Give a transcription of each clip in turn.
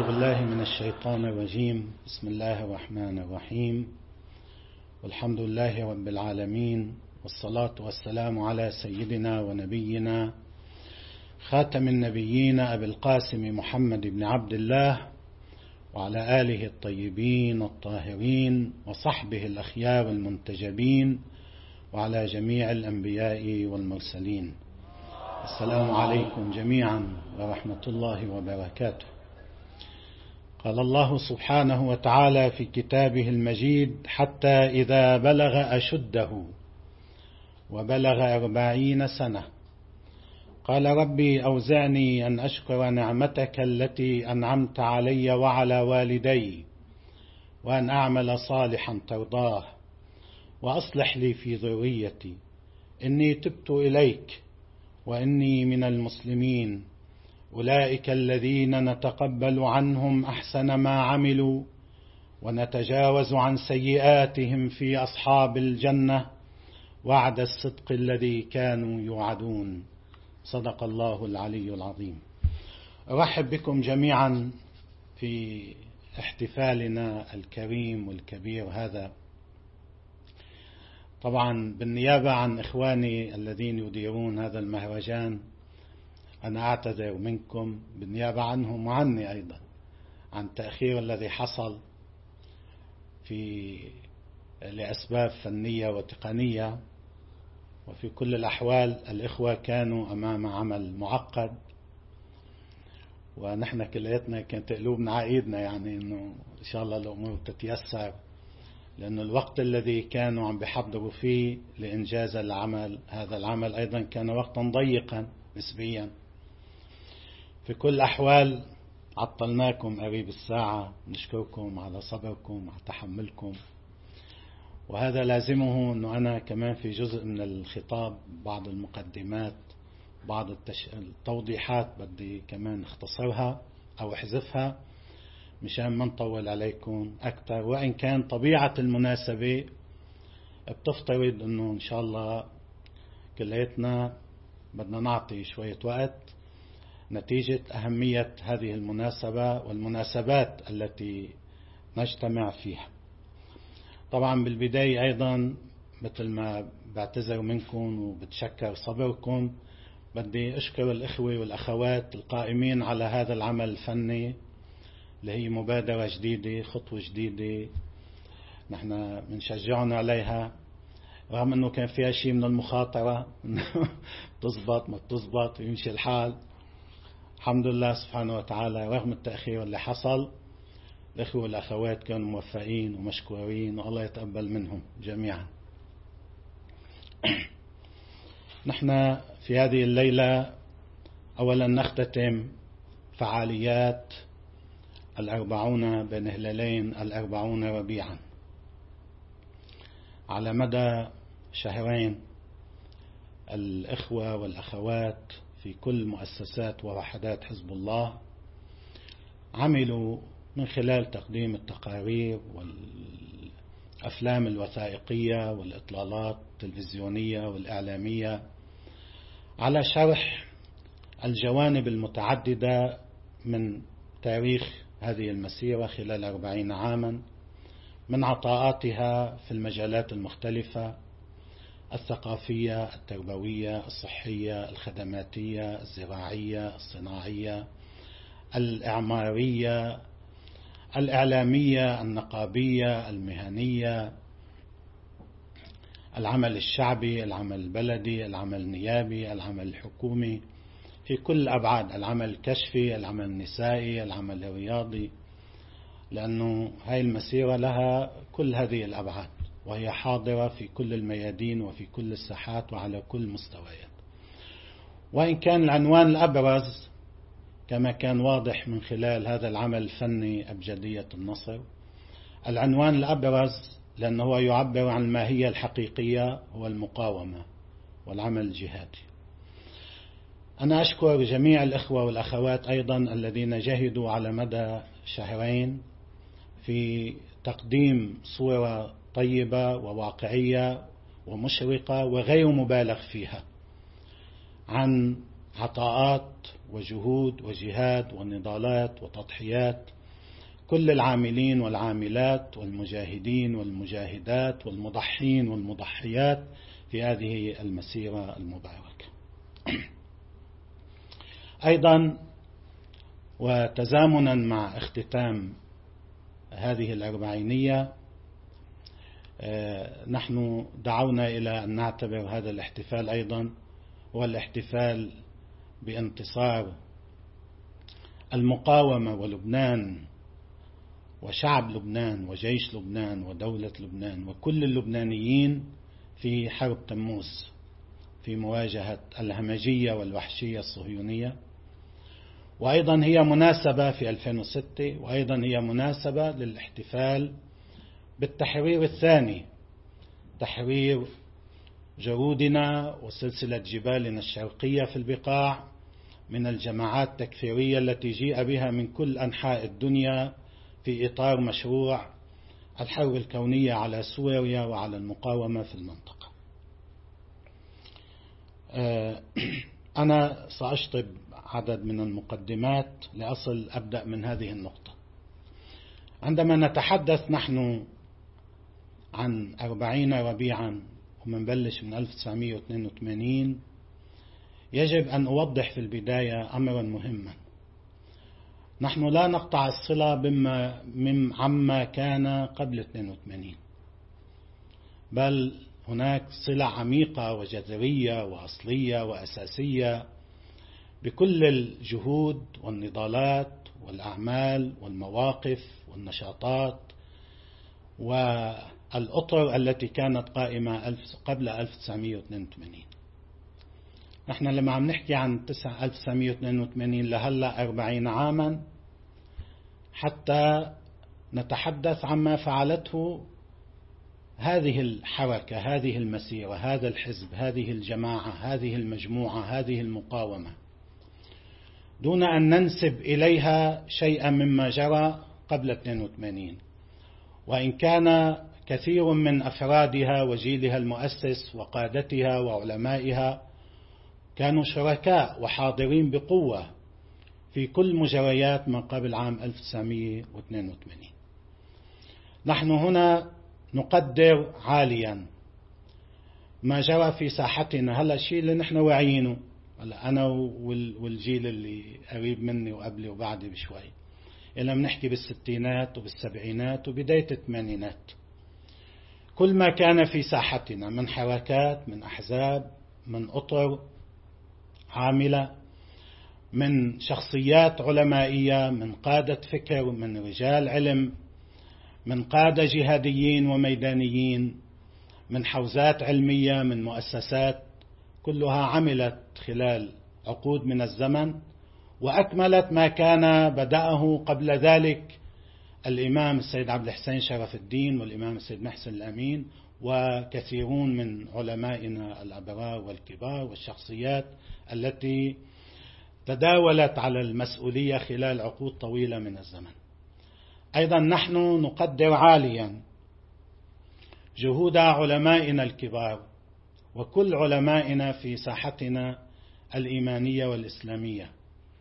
بالله من الشيطان الرجيم. بسم الله الرحمن الرحيم، والحمد لله رب العالمين، والصلاة والسلام على سيدنا ونبينا خاتم النبيين أبي القاسم محمد بن عبد الله، وعلى آله الطيبين الطاهرين، وصحبه الأخيار المنتجبين، وعلى جميع الأنبياء والمرسلين. السلام عليكم جميعا ورحمة الله وبركاته. قال الله سبحانه وتعالى في كتابه المجيد: حتى إذا بلغ أشده وبلغ 40 سنة قال ربي أوزعني أن أشكر نعمتك التي أنعمت علي وعلى والدي، وأن أعمل صالحا ترضاه، وأصلح لي في ذريتي، إني تبت إليك وإني من المسلمين. أولئك الذين نتقبل عنهم أحسن ما عملوا ونتجاوز عن سيئاتهم في أصحاب الجنة، وعد الصدق الذي كانوا يوعدون. صدق الله العلي العظيم. أرحب بكم جميعا في احتفالنا الكريم والكبير هذا، طبعا بالنيابة عن إخواني الذين يديرون هذا المهرجان. أنا أعتذر منكم بالنيابة عنهم وعني أيضا عن التأخير الذي حصل لأسباب فنية وتقنية، وفي كل الأحوال الإخوة كانوا أمام عمل معقد، ونحن كليتنا كانت قلوبنا عايدنا يعني إنه إن شاء الله الأمور تتيسر، لأن الوقت الذي كانوا عم بيحضروا فيه لإنجاز هذا العمل أيضا كان وقتا ضيقا نسبيا. في كل الأحوال عطلناكم قريب الساعة، نشكركم على صبركم وعلى تحملكم، وهذا لازمه أنه أنا كمان في جزء من الخطاب بعض المقدمات بعض التوضيحات بدي كمان اختصرها أو احذفها مشان ما نطول عليكم أكثر، وإن كان طبيعة المناسبة بتفترض أنه إن شاء الله كليتنا بدنا نعطي شوية وقت نتيجة أهمية هذه المناسبة والمناسبات التي نجتمع فيها. طبعا بالبداية أيضا مثل ما بعتذر منكم وبتشكر صبركم، بدي أشكر الإخوة والأخوات القائمين على هذا العمل الفني، اللي هي مبادرة جديدة، خطوة جديدة نحن بنشجعنا عليها، رغم أنه كان فيها شيء من المخاطرة تزبط ما تزبط يمشي الحال. الحمد لله سبحانه وتعالى رغم التأخير اللي حصل الإخوة والأخوات كانوا موفقين ومشكورين، والله يتقبل منهم جميعا. نحن في هذه الليلة أولا نختتم فعاليات 40 بين هلالين 40 ربيعا. على مدى شهرين الإخوة والأخوات في كل مؤسسات ووحدات حزب الله عملوا من خلال تقديم التقارير والأفلام الوثائقية والإطلالات التلفزيونية والإعلامية على شرح الجوانب المتعددة من تاريخ هذه المسيرة خلال 40 عاما، من عطاءاتها في المجالات المختلفة: الثقافية، التربوية، الصحية، الخدماتية، الزراعية، الصناعية، الإعمارية، الإعلامية، النقابية، المهنية، العمل الشعبي، العمل البلدي، العمل النيابي، العمل الحكومي في كل الأبعاد، العمل الكشفي، العمل النسائي، العمل الرياضي، لأنه هاي المسيرة لها كل هذه الأبعاد، وهي حاضرة في كل الميادين وفي كل الساحات وعلى كل مستويات. وإن كان العنوان الأبرز كما كان واضح من خلال هذا العمل الفني أبجدية النصر، العنوان الأبرز لأنه هو يعبر عن الماهية الحقيقية هو المقاومة والعمل الجهادي. أنا أشكر جميع الإخوة والأخوات أيضا الذين جهدوا على مدى شهرين في تقديم صورة طيبة وواقعية ومشرقة وغير مبالغ فيها عن عطاءات وجهود وجهاد ونضالات وتضحيات كل العاملين والعاملات والمجاهدين والمجاهدات والمضحين والمضحيات في هذه المسيرة المباركة. أيضا وتزامنا مع اختتام هذه الأربعينية، نحن دعونا إلى أن نعتبر هذا الاحتفال أيضا هو الاحتفال بانتصار المقاومة ولبنان وشعب لبنان وجيش لبنان ودولة لبنان وكل اللبنانيين في حرب تموز، في مواجهة الهمجية والوحشية الصهيونية. وأيضا هي مناسبة في 2006، وأيضا هي مناسبة للاحتفال بالتحرير الثاني، تحرير جرودنا وسلسلة جبالنا الشرقية في البقاع من الجماعات التكفيرية التي جيء بها من كل أنحاء الدنيا في إطار مشروع الحرب الكونية على سوريا وعلى المقاومة في المنطقة. أنا سأشطب عدد من المقدمات لأصل أبدأ من هذه النقطة. عندما نتحدث نحن عن 40 ربيعا ومنبلش من 1982، يجب أن أوضح في البداية أمرا مهما. نحن لا نقطع الصلة عما كان قبل 82، بل هناك صلة عميقة وجذرية وأصلية وأساسية بكل الجهود والنضالات والأعمال والمواقف والنشاطات والأطر التي كانت قائمة قبل 1982. نحن لما عم نحكي عن 1982 لهلا 40 عاما، حتى نتحدث عما فعلته هذه الحركة، هذه المسيرة، هذا الحزب، هذه الجماعة، هذه المجموعة، هذه المقاومة، دون أن ننسب إليها شيئا مما جرى قبل 82. وإن كان كثير من أفرادها وجيلها المؤسس وقادتها وعلمائها كانوا شركاء وحاضرين بقوة في كل مجريات ما قبل عام 1982. نحن هنا نقدر عاليا ما جرى في ساحتنا. هلا الشيء اللي نحن واعيينه، هلا أنا والجيل اللي قريب مني وقبلي وبعدي بشوي، إلا بنحكي بالستينات وبالسبعينات وبداية الثمانينات، كل ما كان في ساحتنا من حركات، من أحزاب، من أطر عاملة، من شخصيات علمائية، من قادة فكر، من رجال علم، من قادة جهاديين وميدانيين، من حوزات علمية، من مؤسسات، كلها عملت خلال عقود من الزمن وأكملت ما كان بدأه قبل ذلك الإمام السيد عبد الحسين شرف الدين والإمام السيد محسن الأمين وكثيرون من علمائنا الأبرار والكبار والشخصيات التي تداولت على المسؤولية خلال عقود طويلة من الزمن. أيضا نحن نقدر عاليا جهود علمائنا الكبار وكل علمائنا في ساحتنا الإيمانية والإسلامية،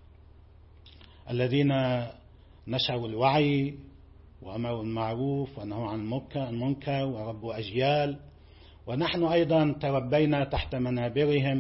الذين نشروا الوعي وأمروا المعروف ونهوا عن المنكر وربوا أجيال، ونحن أيضا تربينا تحت منابرهم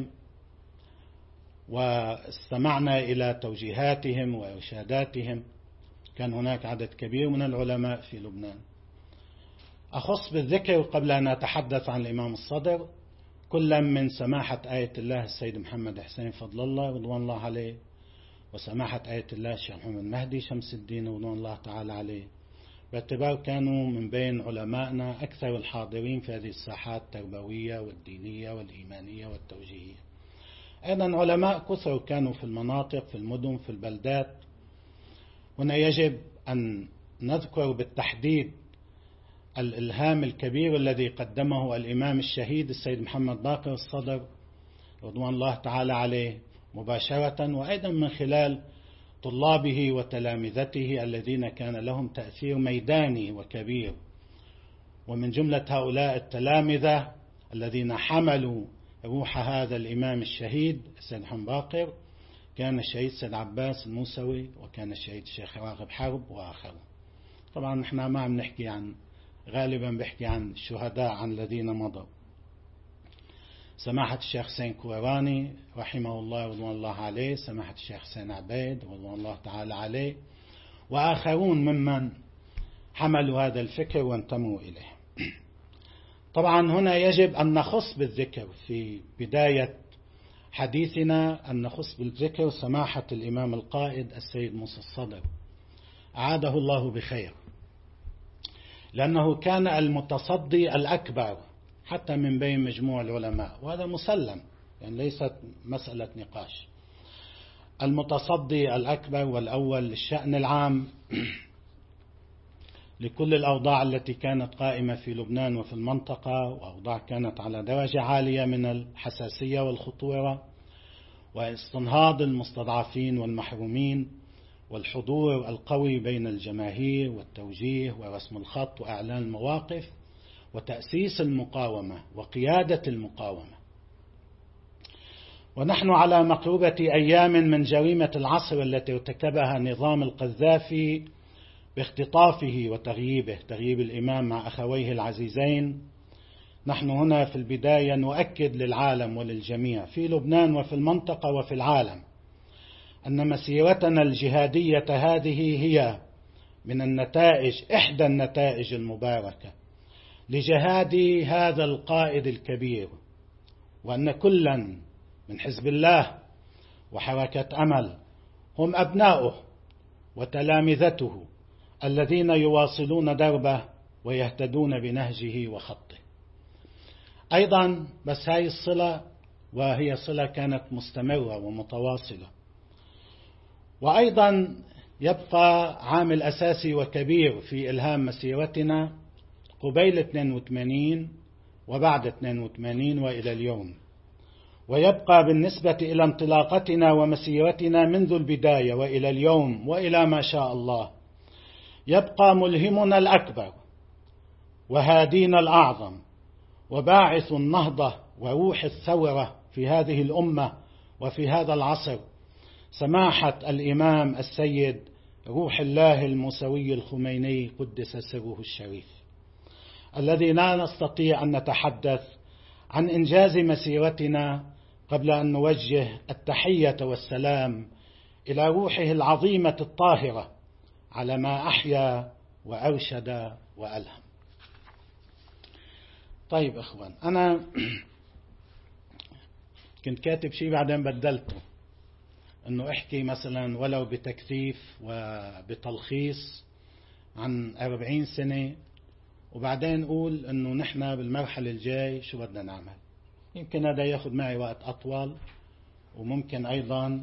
واستمعنا إلى توجيهاتهم وإرشاداتهم. كان هناك عدد كبير من العلماء في لبنان. أخص بالذكر قبل أن أتحدث عن الإمام الصدر كل من سماحة آية الله السيد محمد حسين فضل الله رضوان الله عليه، وسماحة آية الله الشيخ محمد مهدي شمس الدين رضوان الله تعالى عليه، باعتبار كانوا من بين علمائنا أكثر الحاضرين في هذه الساحات التربوية والدينية والإيمانية والتوجيهية. أيضا علماء كثر كانوا في المناطق، في المدن، في البلدات. هنا يجب أن نذكر بالتحديد الإلهام الكبير الذي قدمه الإمام الشهيد السيد محمد باقر الصدر رضوان الله تعالى عليه مباشرة، وأيضا من خلال طلابه وتلامذته الذين كان لهم تأثير ميداني وكبير. ومن جملة هؤلاء التلامذة الذين حملوا روح هذا الإمام الشهيد السيد محمد باقر كان الشهيد سيد عباس الموسوي، وكان الشهيد الشيخ راغب حرب وآخرون. طبعا نحن ما عم نحكي عن، غالبا بحكي عن الشهداء، عن الذين مضوا. سماحة الشيخ حسين كويراني رحمه الله ورضوان الله عليه، سماحة الشيخ حسين عبيد ورضوان الله تعالى عليه، وآخرون ممن حملوا هذا الفكر وانتموا إليه. طبعا هنا يجب أن نخص بالذكر في بداية حديثنا، أن نخص بالذكر سماحة الإمام القائد السيد موسى الصدر أعاده الله بخير، لأنه كان المتصدي الأكبر حتى من بين مجموع العلماء، وهذا مسلم، يعني ليست مسألة نقاش. المتصدي الأكبر والأول للشأن العام لكل الأوضاع التي كانت قائمة في لبنان وفي المنطقة، وأوضاع كانت على درجة عالية من الحساسية والخطورة، واستنهاض المستضعفين والمحرومين، والحضور القوي بين الجماهير، والتوجيه ورسم الخط وإعلان المواقف، وتأسيس المقاومة وقيادة المقاومة. ونحن على مقربة أيام من جريمة العصر التي ارتكبها نظام القذافي باختطافه وتغييبه، تغييب الإمام مع أخويه العزيزين. نحن هنا في البداية نؤكد للعالم وللجميع في لبنان وفي المنطقة وفي العالم أن مسيرتنا الجهادية هذه هي من النتائج، إحدى النتائج المباركة لجهاد هذا القائد الكبير، وأن كلا من حزب الله وحركة أمل هم أبناؤه وتلامذته الذين يواصلون دربه ويهتدون بنهجه وخطه. أيضا بس هاي الصلة، وهي صلة كانت مستمرة ومتواصلة. وأيضا يبقى عامل أساسي وكبير في إلهام مسيرتنا قبيل 82 وبعد 82 وإلى اليوم، ويبقى بالنسبة إلى انطلاقتنا ومسيرتنا منذ البداية وإلى اليوم وإلى ما شاء الله، يبقى ملهمنا الأكبر وهادينا الأعظم وباعث النهضة وروح الثورة في هذه الأمة وفي هذا العصر سماحة الإمام السيد روح الله الموسوي الخميني قدس سره الشريف، الذي لا نستطيع أن نتحدث عن إنجاز مسيرتنا قبل أن نوجه التحية والسلام إلى روحه العظيمة الطاهرة على ما أحيا وأرشد وألهم. طيب أخوان، أنا كنت كاتب شيء بعدين بدلته، أنه أحكي مثلا ولو بتكثيف وبتلخيص عن 40 سنة، وبعدين أقول أنه نحن بالمرحلة الجاي شو بدنا نعمل. يمكن هذا يأخذ معي وقت أطول، وممكن أيضا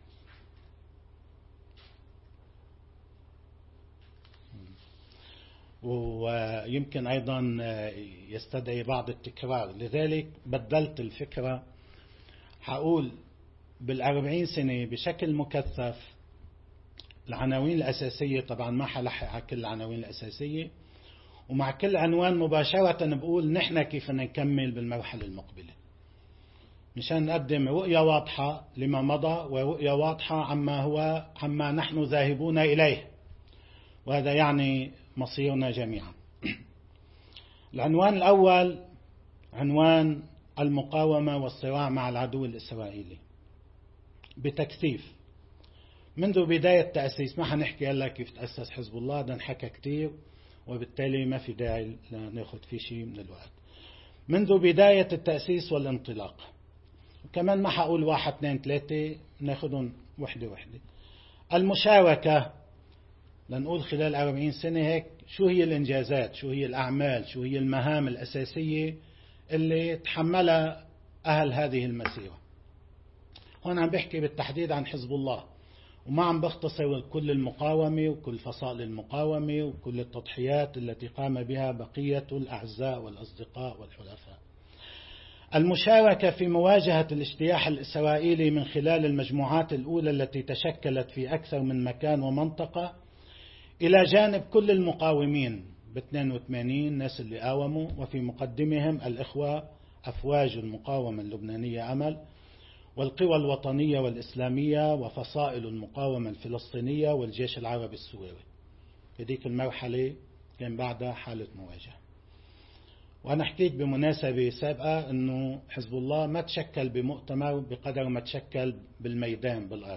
يستدعي بعض التكرار، لذلك بدلت الفكرة. حقول بال40 سنة بشكل مكثف العناوين الأساسية، طبعا ما حلحق على كل العناوين الأساسية، ومع كل عنوان مباشرة بقول نحن كيف نكمل بالمرحلة المقبلة، مشان نقدم رؤية واضحة لما مضى ورؤية واضحة عما نحن ذاهبون إليه، وهذا يعني مصيرنا جميعا. العنوان الأول عنوان المقاومة والصراع مع العدو الإسرائيلي بتكثيف منذ بداية التأسيس. ما حنحكي هلا كيف تأسس حزب الله، ده انحكى كتير وبالتالي ما في داعي ناخذ فيه شيء من الوقت. منذ بداية التأسيس والانطلاق، وكمان ما حقول 1 2 3، ناخذهم وحدة وحدة. المشاركة، لنقول خلال 40 سنة هيك شو هي الإنجازات، شو هي الأعمال، شو هي المهام الأساسية اللي تحملها أهل هذه المسيرة. هون عم بحكي بالتحديد عن حزب الله، وما عم بختصر كل المقاومة وكل فصائل المقاومة وكل التضحيات التي قام بها بقية الأعزاء والأصدقاء والحلفاء. المشاركة في مواجهة الاجتياح الإسرائيلي من خلال المجموعات الأولى التي تشكلت في أكثر من مكان ومنطقة، إلى جانب كل المقاومين ب82 ناس اللي قاوموا، وفي مقدمهم الإخوة أفواج المقاومة اللبنانية أمل، والقوى الوطنية والإسلامية، وفصائل المقاومة الفلسطينية، والجيش العربي السوري. في ذيك المرحلة كان بعدها حالة مواجهة. وأنا حكيت بمناسبة سابقة أنه حزب الله ما تشكل بمؤتمر بقدر ما تشكل بالميدان بالأرض.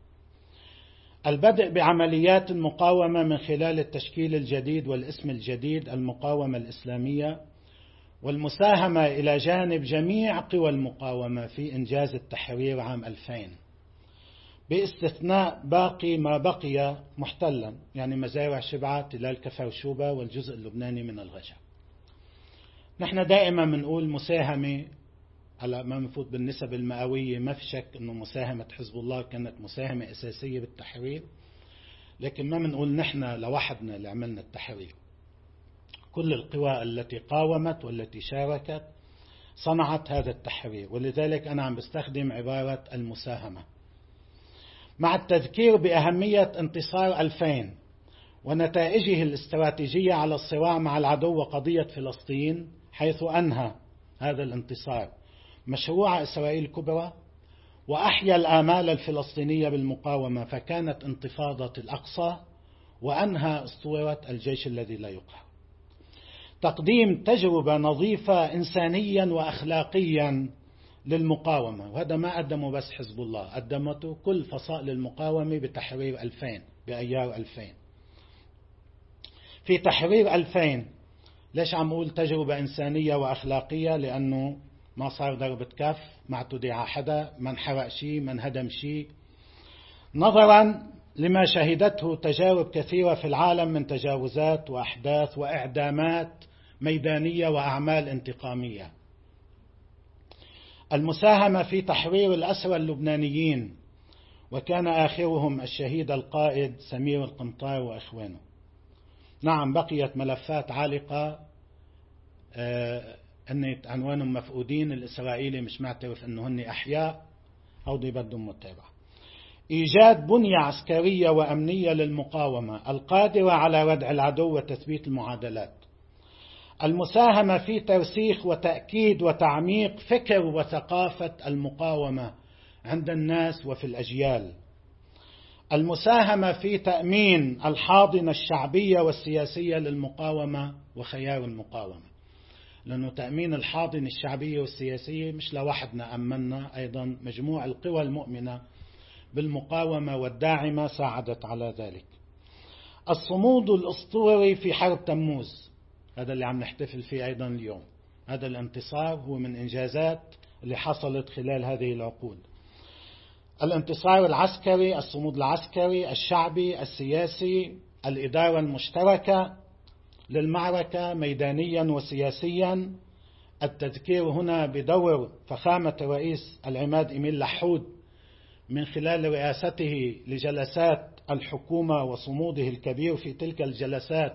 البدء بعمليات المقاومة من خلال التشكيل الجديد والاسم الجديد المقاومة الإسلامية، والمساهمة إلى جانب جميع قوى المقاومة في إنجاز التحرير عام 2000 باستثناء باقي ما بقي محتلا، يعني مزارع شبعة، تلال كفر شوبة، والجزء اللبناني من الغجر. نحن دائما بنقول مساهمة على ما بنفوت بالنسب المئوية، ما في شك أنه مساهمة حزب الله كانت مساهمة أساسية بالتحرير، لكن ما بنقول نحن لوحدنا اللي عملنا التحرير. كل القوى التي قاومت والتي شاركت صنعت هذا التحرير، ولذلك أنا عم بستخدم عبارة المساهمة. مع التذكير بأهمية انتصار 2000 ونتائجه الاستراتيجية على الصراع مع العدو وقضية فلسطين، حيث أنهى هذا الانتصار مشروع إسرائيل الكبرى وأحيا الآمال الفلسطينية بالمقاومة، فكانت انتفاضة الأقصى، وأنهى أسطورة الجيش الذي لا يقهر. تقديم تجربة نظيفة إنسانيا وأخلاقيا للمقاومة، وهذا ما قدمه بس حزب الله، قدمته كل فصائل المقاومة بتحرير 2000 بأيار 2000. في تحرير 2000 ليش عم أقول تجربة إنسانية وأخلاقية؟ لأنه ما صار ضربة كف، ما اعتدي على حدا، ما انحرق شيء، ما انهدم شيء، نظرا لما شهدته تجارب كثيرة في العالم من تجاوزات وأحداث وإعدامات ميدانية وأعمال انتقامية. المساهمة في تحرير الأسرى اللبنانيين، وكان آخرهم الشهيد القائد سمير القنطار وإخوانه. نعم بقيت ملفات عالقة أن عنوانهم مفقودين، الإسرائيلي مش معترف أنه هن أحياء، هودي بدهم متابعة. إيجاد بنية عسكرية وأمنية للمقاومة القادرة على ردع العدو وتثبيت المعادلات. المساهمة في ترسيخ وتأكيد وتعميق فكر وثقافة المقاومة عند الناس وفي الأجيال. المساهمة في تأمين الحاضنة الشعبية والسياسية للمقاومة وخيار المقاومة، لأنه تأمين الحاضنة الشعبية والسياسية مش لوحدنا أمنا، أيضا مجموع القوى المؤمنة بالمقاومة والداعمة ساعدت على ذلك. الصمود الأسطوري في حرب تموز، هذا اللي عم نحتفل فيه أيضا اليوم، هذا الانتصار هو من إنجازات اللي حصلت خلال هذه العقود. الانتصار العسكري، الصمود العسكري، الشعبي، السياسي، الإدارة المشتركة للمعركة ميدانيا وسياسيا. التذكير هنا بدور فخامة رئيس العماد إميل لحود من خلال رئاسته لجلسات الحكومة وصموده الكبير في تلك الجلسات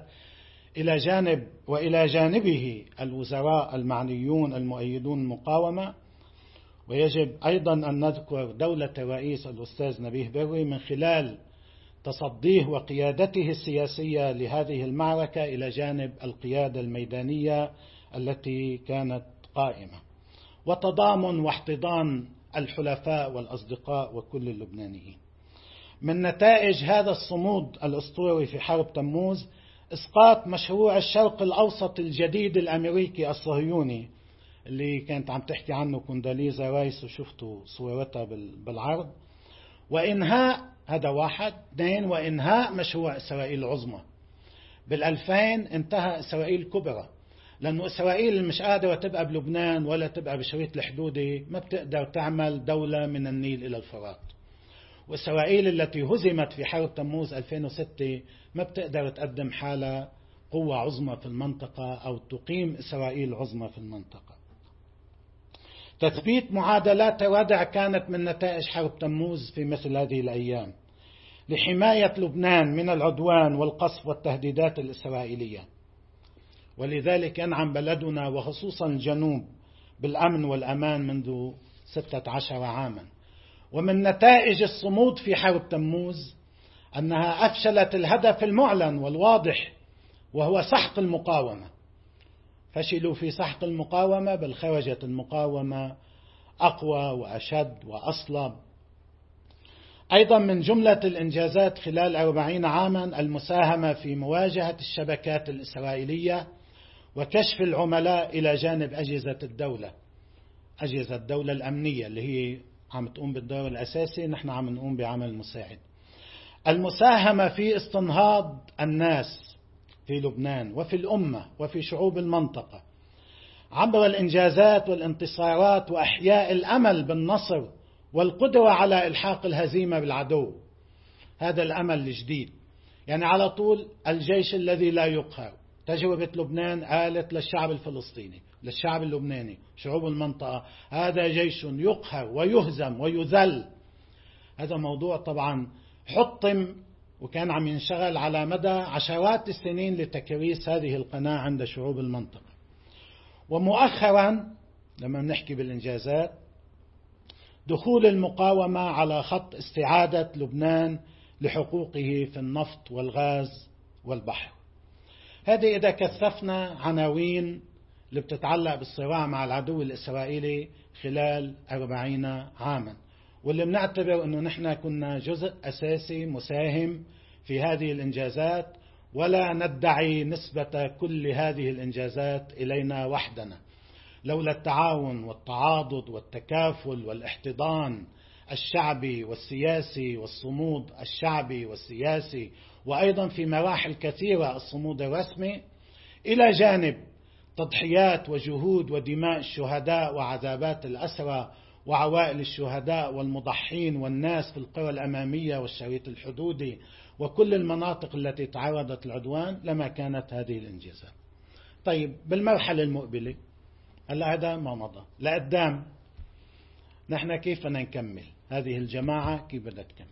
إلى جانبه الوزراء المعنيون المؤيدون المقاومة. ويجب أيضا أن نذكر دولة الرئيس الأستاذ نبيه بري من خلال تصديه وقيادته السياسية لهذه المعركة إلى جانب القيادة الميدانية التي كانت قائمة، وتضامن واحتضان الحلفاء والأصدقاء وكل اللبنانيين. من نتائج هذا الصمود الأسطوري في حرب تموز إسقاط مشروع الشرق الأوسط الجديد الأمريكي الصهيوني اللي كانت عم تحكي عنه كونداليزا رايس، وشفتوا صورتها بالعرض، وإنهاء، هذا واحد. اثنين، وإنهاء مشروع إسرائيل العظمى. بال2000 انتهى إسرائيل الكبرى، لأنه إسرائيل مش قادرة تبقى بلبنان ولا تبقى بشريط الحدودي، ما بتقدر تعمل دولة من النيل إلى الفرات. وإسرائيل التي هزمت في حرب تموز 2006 ما بتقدر تقدم حالة قوة عظمى في المنطقة أو تقيم إسرائيل عظمى في المنطقة. تثبيت معادلات الردع كانت من نتائج حرب تموز في مثل هذه الأيام لحماية لبنان من العدوان والقصف والتهديدات الإسرائيلية. ولذلك أنعم بلدنا وخصوصا الجنوب بالأمن والأمان منذ 16 عاما. ومن نتائج الصمود في حرب تموز أنها أفشلت الهدف المعلن والواضح، وهو سحق المقاومة. فشلوا في سحق المقاومة، بل خرجت المقاومة أقوى وأشد وأصلب. أيضا من جملة الإنجازات خلال 40 عاما المساهمة في مواجهة الشبكات الإسرائيلية وكشف العملاء إلى جانب أجهزة الدولة الأمنية اللي هي عم تقوم بالدور الأساسي، نحن عم نقوم بعمل مساعد. المساهمة في استنهاض الناس في لبنان وفي الأمة وفي شعوب المنطقة عبر الإنجازات والانتصارات وأحياء الأمل بالنصر والقدرة على إلحاق الهزيمة بالعدو. هذا الأمل الجديد، يعني على طول الجيش الذي لا يقهر. تجربة لبنان قالت للشعب الفلسطيني، للشعب اللبناني، شعوب المنطقة، هذا جيش يقهر ويهزم ويذل. هذا موضوع طبعا حطم وكان عم ينشغل على مدى عشرات السنين لتكريس هذه القناة عند شعوب المنطقة. ومؤخرا لما نحكي بالإنجازات، دخول المقاومة على خط استعادة لبنان لحقوقه في النفط والغاز والبحر. هذه إذا كثفنا عناوين اللي بتتعلق بالصراع مع العدو الإسرائيلي خلال 40 عاما، واللي بنعتبر أنه نحن كنا جزء أساسي مساهم في هذه الإنجازات، ولا ندعي نسبة كل هذه الإنجازات إلينا وحدنا. لولا التعاون والتعاضد والتكافل والاحتضان الشعبي والسياسي والصمود الشعبي والسياسي، وأيضا في مراحل كثيرة الصمود الرسمي، إلى جانب تضحيات وجهود ودماء الشهداء وعذابات الأسرى وعوائل الشهداء والمضحين والناس في القرى الأمامية والشريط الحدودي وكل المناطق التي تعرضت للعدوان، لما كانت هذه الإنجازات. طيب بالمرحلة المقبلة هلا هذا ما مضى لقدام، نحن كيف بدنا نكمل؟ هذه الجماعة كيف بدها تكمل؟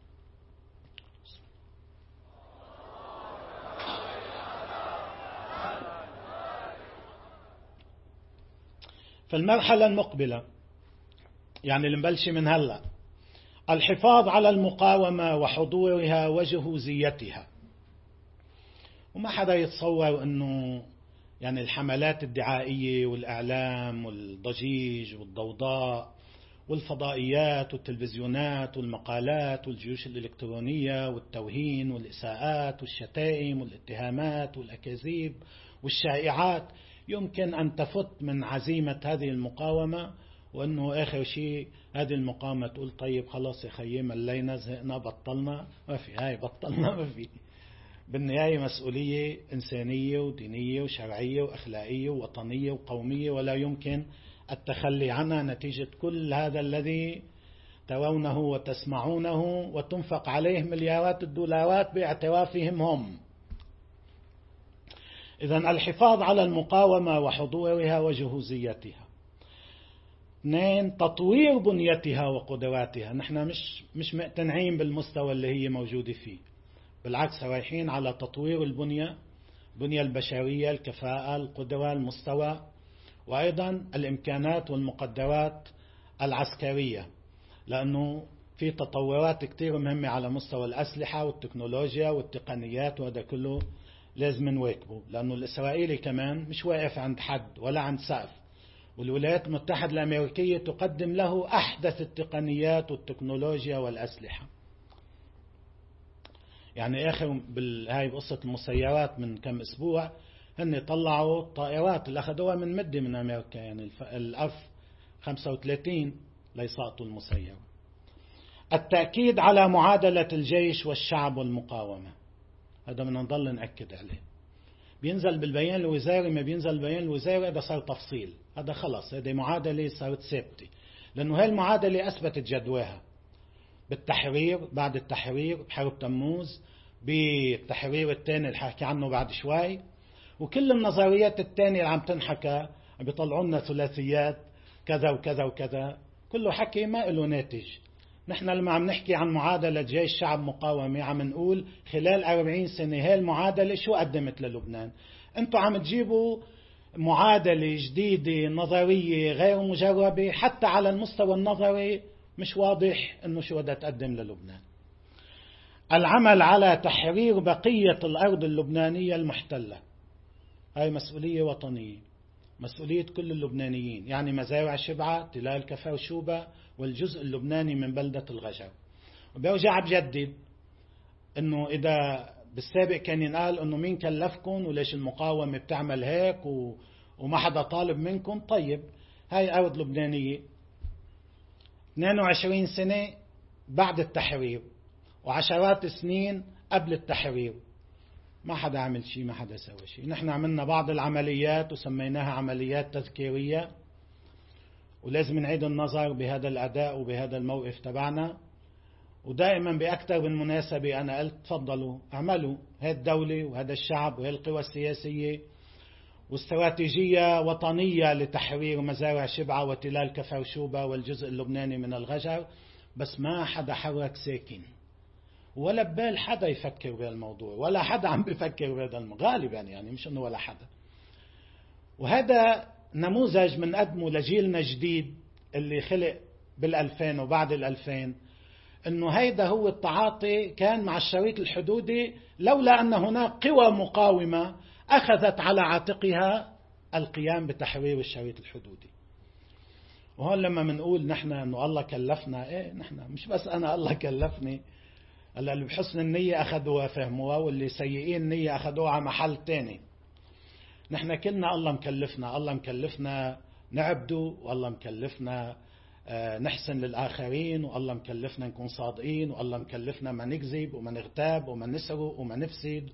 فالمرحلة المقبلة يعني اللي مبلشة من هلا، الحفاظ على المقاومة وحضورها وجهوزيتها. وما حدا يتصور أنه يعني الحملات الدعائية والإعلام والضجيج والضوضاء والفضائيات والتلفزيونات والمقالات والجيوش الإلكترونية والتوهين والإساءات والشتائم والاتهامات والأكاذيب والشائعات يمكن أن تفت من عزيمة هذه المقاومة، وأنه آخر شيء هذه المقاومة تقول طيب خلاص يا خيي ملينا زهقنا بطلنا. ما في هاي بطلنا، ما في. بالنهاية مسؤولية إنسانية ودينية وشرعية وأخلاقية ووطنية وقومية، ولا يمكن التخلي عنها نتيجة كل هذا الذي ترونه وتسمعونه وتنفق عليه مليارات الدولارات باعترافهم هم. إذن الحفاظ على المقاومة وحضورها وجهوزيتها. 2. تطوير بنيتها وقدراتها. نحن مش مقتنعين بالمستوى اللي هي موجودة فيه، بالعكس رايحين على تطوير البنية البشرية، الكفاءة، القدرة، المستوى، وأيضا الإمكانات والمقدرات العسكرية، لأنه في تطورات كتير مهمة على مستوى الأسلحة والتكنولوجيا والتقنيات، وهذا كله لازم نواكبه، لأنه الإسرائيلي كمان مش واقف عند حد ولا عند سقف، والولايات المتحدة الأمريكية تقدم له أحدث التقنيات والتكنولوجيا والأسلحة. يعني آخر هاي بقصة المسيرات من كم أسبوع، هن طلعوا الطائرات اللي أخذوها من مدة من أمريكا، يعني الأف 35 ليسقطوا المسيرة. التأكيد على معادلة الجيش والشعب والمقاومة، هذا بدنا نضل نأكد عليه. بينزل بالبيان الوزاري، ما بينزل بالبيان الوزاري هذا صار تفصيل، هذا خلص، هذه معادلة صارت ثابتة، لأنه هاي المعادلة أثبتت جدواها بالتحرير، بعد التحرير بحرب تموز، بالتحرير الثاني اللي حكي عنه بعد شوي، وكل النظريات الثانية اللي عم تنحكى بيطلعوا لنا ثلاثيات كذا وكذا وكذا، كله حكي ما له ناتج. نحن لما عم نحكي عن معادلة جيش شعب مقاومة عم نقول خلال 40 سنة هاي المعادلة شو قدمت للبنان. انتوا عم تجيبوا معادلة جديدة نظرية غير مجربة، حتى على المستوى النظري مش واضح انه شو بدها تقدم للبنان. العمل على تحرير بقية الأرض اللبنانية المحتلة، هاي مسؤولية وطنية، مسؤولية كل اللبنانيين، يعني مزارع شبعة، تلال كفر شوبة، والجزء اللبناني من بلدة الغجر. برجع بجدد انه اذا بالسابق كان ينقال انه مين كلفكم وليش المقاومة بتعمل هيك وما حدا طالب منكم. طيب هاي أرض لبنانية 22 سنة بعد التحرير وعشرات السنين قبل التحرير، ما حدا عمل شيء، ما حدا سوى شيء. نحن عملنا بعض العمليات وسميناها عمليات تذكيرية، ولازم نعيد النظر بهذا الأداء وبهذا الموقف تبعنا. ودائما بأكثر من مناسبة أنا قلت تفضلوا اعملوا، هذه الدولة وهذا الشعب وهذه القوى السياسية واستراتيجية وطنية لتحرير مزارع شبعة وتلال كفر شوبة والجزء اللبناني من الغجر، بس ما حدا حرك ساكن ولا ببال حدا يفكر بهالموضوع، ولا حدا عم بفكر بهذا غالبا، يعني مش انه ولا حدا. وهذا نموذج بنقدمه لجيلنا الجديد اللي خلق بال2000 وبعد ال2000، انه هيدا هو التعاطي كان مع الشريط الحدودي، لولا ان هناك قوى مقاومة اخذت على عاتقها القيام بتحرير الشريط الحدودي. وهون لما منقول نحن انه الله كلفنا، ايه نحن مش بس انا الله كلفني، هلا اللي بحسن النية اخذوها فهموها، واللي سيئين النية اخذوها على محل تاني. نحن كلنا الله مكلفنا نعبده، والله مكلفنا نحسن للآخرين، والله مكلفنا نكون صادقين، والله مكلفنا ما نكذب وما نغتاب وما نسرق وما نفسد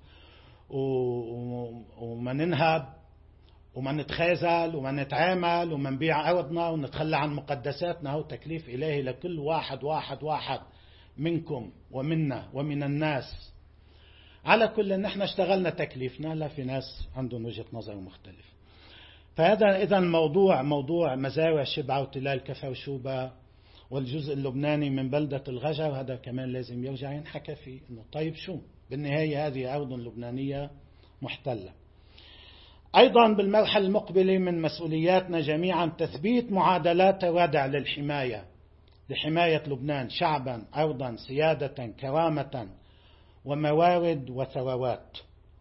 وما ننهب وما نتخاذل وما نتعامل وما نبيع أرضنا ونتخلى عن مقدساتنا. هو تكليف إلهي لكل واحد منكم ومنا ومن الناس. على كل نحن اشتغلنا تكليفنا، لا في ناس عندهم وجهة نظر مختلف. فهذا إذا موضوع مزارع شبعة وتلال كفر شوبة والجزء اللبناني من بلدة الغجر، هذا كمان لازم يرجع ينحكى فيه، إنه طيب شو بالنهاية هذه أرض لبنانية محتلة. أيضا بالمرحلة المقبلة من مسؤولياتنا جميعا تثبيت معادلات الردع لحماية لبنان شعبا، أرضا، سيادة، كرامة، وموارد وثروات.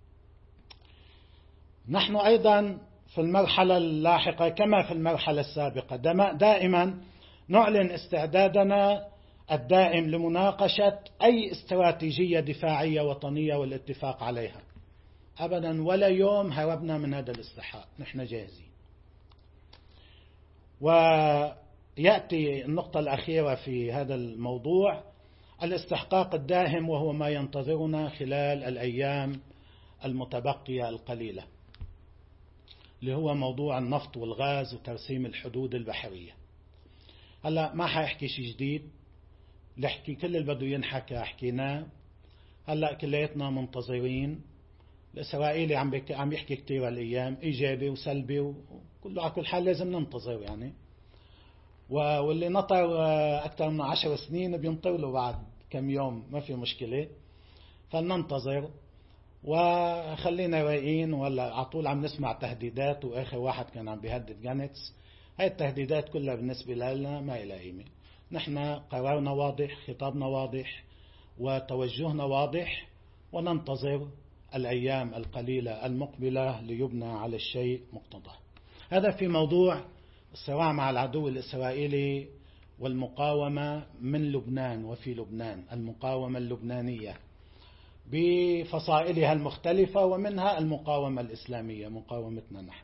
نحن أيضا في المرحلة اللاحقة كما في المرحلة السابقة دائما نعلن استعدادنا الدائم لمناقشة أي استراتيجية دفاعية وطنية والاتفاق عليها. أبدا ولا يوم هربنا من هذا الاستحقاق، نحن جاهزين. ويأتي النقطة الأخيرة في هذا الموضوع، الاستحقاق الداهم، وهو ما ينتظرنا خلال الأيام المتبقية القليلة، اللي هو موضوع النفط والغاز وترسيم الحدود البحرية. هلا ما حيحكي شيء جديد، لحكي كل اللي بده ينحكى حكيناه. هلا كلياتنا منتظرين. الإسرائيلي عم يحكي كتير الأيام إيجابي وسلبي، وكله على كل حال لازم ننتظر يعني. واللي نطر أكثر من 10 سنين بينطر له بعد كم يوم، ما في مشكلة، فلننتظر وخلينا رايقين. ولا عطول عم نسمع تهديدات، وآخر واحد كان عم بيهدد جانتس. هاي التهديدات كلها بالنسبة لنا ما إلها قيمة. نحن قرارنا واضح، خطابنا واضح، وتوجهنا واضح، وننتظر الأيام القليلة المقبلة ليبنى على الشيء مقتضاه. هذا في موضوع الصراع مع العدو الإسرائيلي والمقاومة من لبنان وفي لبنان، المقاومة اللبنانية بفصائلها المختلفة، ومنها المقاومة الإسلامية مقاومتنا نحن.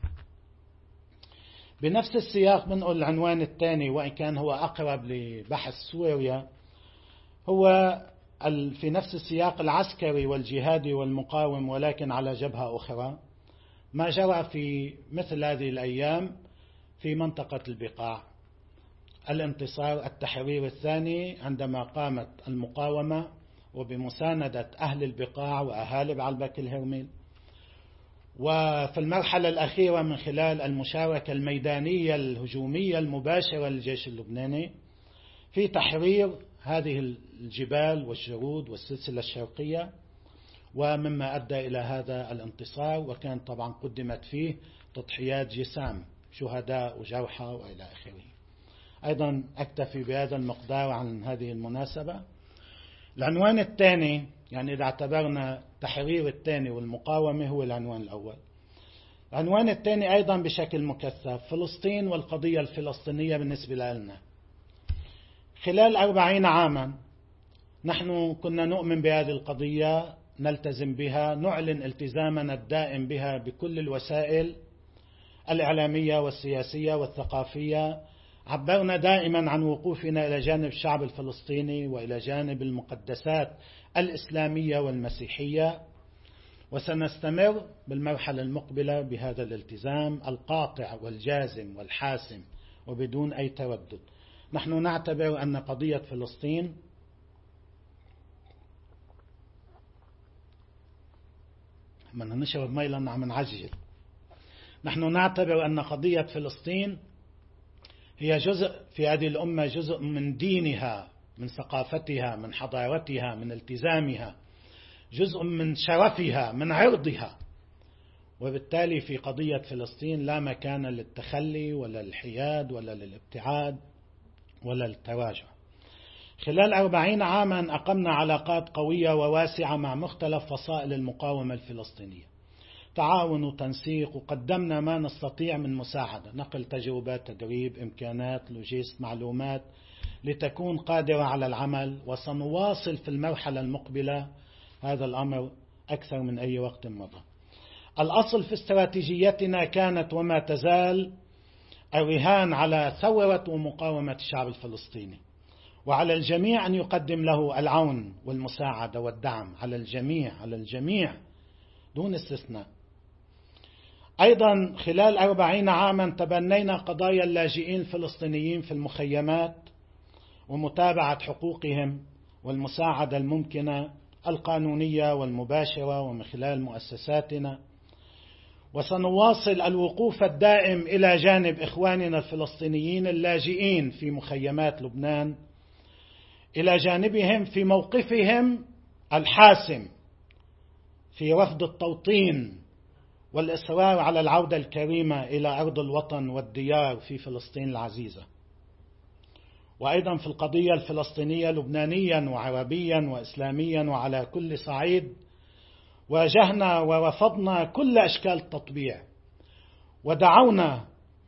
بنفس السياق بنقول العنوان الثاني، وإن كان هو أقرب لبحث سوريا، هو في نفس السياق العسكري والجهادي والمقاوم، ولكن على جبهة أخرى، ما جرى في مثل هذه الأيام في منطقة البقاع. الانتصار التحرير الثاني عندما قامت المقاومة وبمساندة أهل البقاع وأهالي بعلبك الهرمل، وفي المرحلة الأخيرة من خلال المشاركة الميدانية الهجومية المباشرة للجيش اللبناني في تحرير هذه الجبال والجرود والسلسلة الشرقية، ومما أدى إلى هذا الانتصار. وكان طبعا قدمت فيه تضحيات جسام، شهداء وجرحى وإلى آخره. أيضا أكتفي بهذا المقدار عن هذه المناسبة. العنوان الثاني، يعني إذا اعتبرنا تحرير الثاني والمقاومة هو العنوان الأول، العنوان الثاني أيضا بشكل مكثف فلسطين والقضية الفلسطينية بالنسبة لنا. خلال 40 عاما نحن كنا نؤمن بهذه القضية، نلتزم بها، نعلن التزامنا الدائم بها بكل الوسائل الإعلامية والسياسية والثقافية. عبرنا دائما عن وقوفنا إلى جانب الشعب الفلسطيني وإلى جانب المقدسات الإسلامية والمسيحية، وسنستمر بالمرحلة المقبلة بهذا الالتزام القاطع والجازم والحاسم وبدون أي تردد. نحن نعتبر أن قضية فلسطين بدنا نشرب مي لأننا عم نعجل. نحن نعتبر أن قضية فلسطين هي جزء في هذه الأمة، جزء من دينها، من ثقافتها، من حضارتها، من التزامها، جزء من شرفها، من عرضها. وبالتالي في قضية فلسطين لا مكان للتخلي ولا للحياد ولا للابتعاد ولا للتراجع. خلال 40 عاما أقمنا علاقات قوية وواسعة مع مختلف فصائل المقاومة الفلسطينية، تعاون وتنسيق، وقدمنا ما نستطيع من مساعدة، نقل تجربات، تدريب، إمكانات، لوجيست، معلومات لتكون قادرة على العمل. وسنواصل في المرحلة المقبلة هذا الأمر أكثر من أي وقت مضى. الأصل في استراتيجيتنا كانت وما تزال الرهان على ثورة ومقاومة الشعب الفلسطيني، وعلى الجميع أن يقدم له العون والمساعدة والدعم، على الجميع دون استثناء. أيضا خلال 40 عاما تبنينا قضايا اللاجئين الفلسطينيين في المخيمات ومتابعة حقوقهم والمساعدة الممكنة القانونية والمباشرة ومن خلال مؤسساتنا. وسنواصل الوقوف الدائم إلى جانب إخواننا الفلسطينيين اللاجئين في مخيمات لبنان، إلى جانبهم في موقفهم الحاسم في رفض التوطين والإصرار على العودة الكريمة إلى أرض الوطن والديار في فلسطين العزيزة. وأيضا في القضية الفلسطينية لبنانيا وعربيا وإسلاميا وعلى كل صعيد واجهنا ورفضنا كل أشكال التطبيع، ودعونا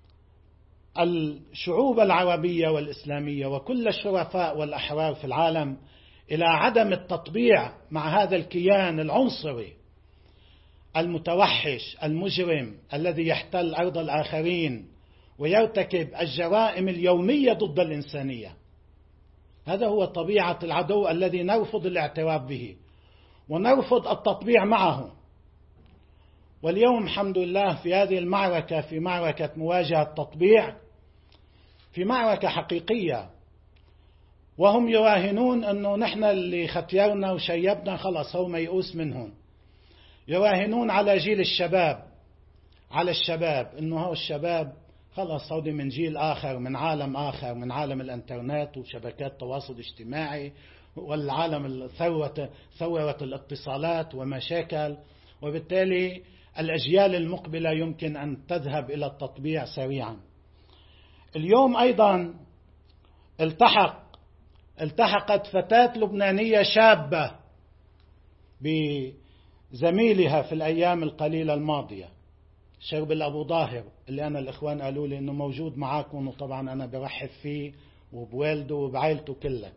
الشعوب العربية والإسلامية وكل الشرفاء والأحرار في العالم إلى عدم التطبيع مع هذا الكيان العنصري المتوحش المجرم الذي يحتل أرض الآخرين ويرتكب الجرائم اليومية ضد الإنسانية. هذا هو طبيعة العدو الذي نرفض الاعتراف به ونرفض التطبيع معه. واليوم الحمد لله في هذه المعركة، في معركة مواجهة التطبيع، في معركة حقيقية، وهم يراهنون أنه نحن اللي ختيرنا وشيبنا خلاص هو ميؤوس منهم. يراهنون على جيل الشباب، على الشباب، أنه هو الشباب خلاص هودي من جيل آخر، من عالم آخر، من عالم الانترنت وشبكات التواصل الاجتماعي والعالم ثورة الاتصالات ومشاكل، وبالتالي الأجيال المقبلة يمكن أن تذهب إلى التطبيع سريعا. اليوم أيضا التحقت فتاة لبنانية شابة بزميلها في الأيام القليلة الماضية، شربل أبو ظاهر، اللي أنا الإخوان قالوا لي أنه موجود معاكم، وطبعا أنا برحب فيه وبوالده وبعائلته كلها.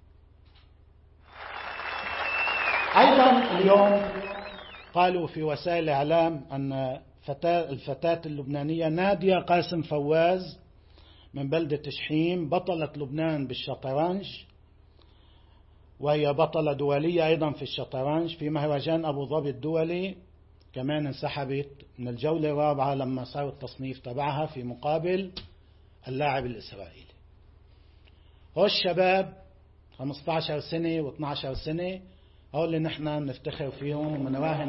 أيضا اليوم قالوا في وسائل الإعلام أن الفتاة اللبنانية نادية قاسم فواز من بلدة شحيم بطلة لبنان بالشطرنج، وهي بطلة دولية أيضا في الشطرنج في مهرجان أبو ظبي الدولي، كمان انسحبت من الجولة الرابعة لما صار التصنيف تبعها في مقابل اللاعب الإسرائيلي. هو الشباب 15 سنة و12 سنة هو اللي نحن نفتخر فيهم ومنراهن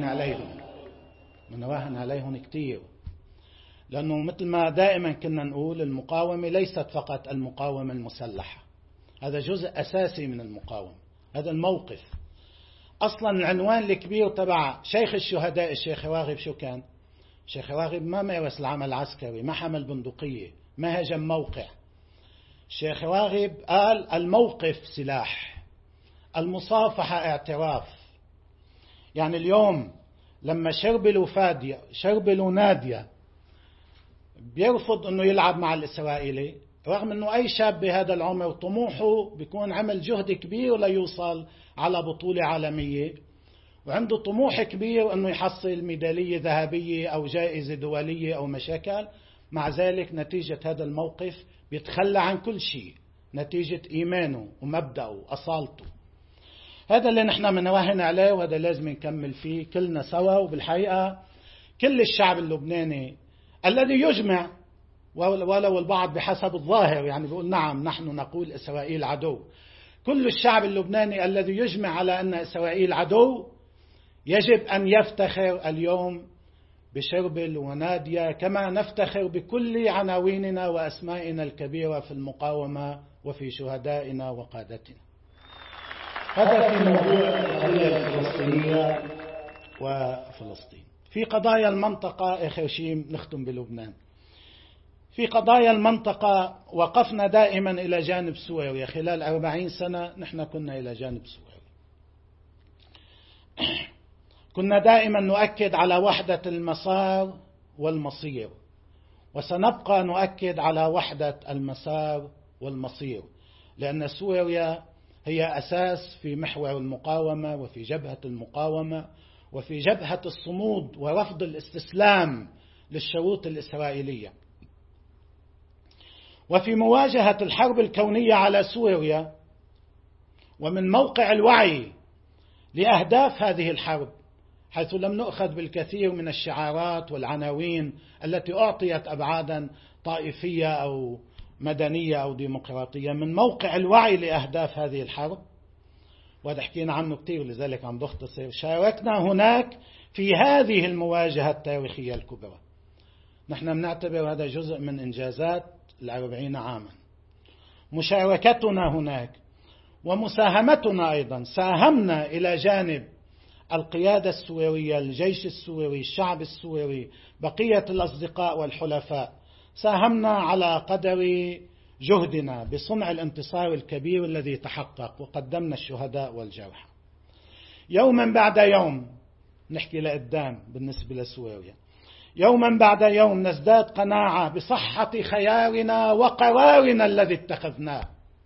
عليهم كتير، لأنه مثل ما دائما كنا نقول المقاومة ليست فقط المقاومة المسلحة، هذا جزء أساسي من المقاومة. هذا الموقف أصلا العنوان الكبير تبع شيخ الشهداء الشيخ راغب شو كان؟ الشيخ راغب ما مارس العمل العسكري، ما حمل بندقية، ما هجم موقع. الشيخ راغب قال الموقف سلاح، المصافحة اعتراف. يعني اليوم لما شربل ونادية بيرفض أنه يلعب مع الإسرائيلي، رغم أنه أي شاب بهذا العمر طموحه بيكون عمل جهد كبير ليوصل على بطولة عالمية، وعنده طموح كبير أنه يحصل ميدالية ذهبية أو جائزة دولية أو مشاكل، مع ذلك نتيجة هذا الموقف بيتخلى عن كل شيء نتيجة إيمانه ومبدأه وأصالته. هذا اللي نحن منراهن عليه، وهذا لازم نكمل فيه كلنا سوا. وبالحقيقة كل الشعب اللبناني الذي يجمع، ولو البعض بحسب الظاهر يعني بيقول نعم نحن نقول إسرائيل عدو، كل الشعب اللبناني الذي يجمع على أن إسرائيل عدو يجب أن يفتخر اليوم بشربل ونادية، كما نفتخر بكل عناويننا وأسمائنا الكبيرة في المقاومة وفي شهدائنا وقادتنا. هذا في موضوع القضية الفلسطينية وفلسطين. في قضايا المنطقة، آخر شيء نختم بلبنان، في قضايا المنطقة وقفنا دائما إلى جانب سوريا. خلال 40 سنة نحن كنا إلى جانب سوريا، كنا دائما نؤكد على وحدة المسار والمصير، وسنبقى نؤكد على وحدة المسار والمصير، لأن سوريا هي أساس في محور المقاومة وفي جبهة المقاومة وفي جبهة الصمود ورفض الاستسلام للشروط الإسرائيلية. وفي مواجهة الحرب الكونية على سوريا، ومن موقع الوعي لأهداف هذه الحرب، حيث لم نؤخذ بالكثير من الشعارات والعناوين التي أعطيت أبعادا طائفية أو مدنية أو ديمقراطية، من موقع الوعي لأهداف هذه الحرب، وهذا حكينا عنه كثير لذلك عم بختصر، شاركنا هناك في هذه المواجهة التاريخية الكبرى. نحن بنعتبر هذا جزء من إنجازات 40 عاما. مشاركتنا هناك ومساهمتنا أيضا، ساهمنا إلى جانب القيادة السورية، الجيش السوري، الشعب السوري، بقية الأصدقاء والحلفاء، ساهمنا على قدر جهدنا بصنع الانتصار الكبير الذي تحقق، وقدمنا الشهداء والجرحى. يوما بعد يوم نحكي لقدام بالنسبة لسوريا، يوما بعد يوم نزداد قناعة بصحة خيارنا وقرارنا الذي اتخذناه.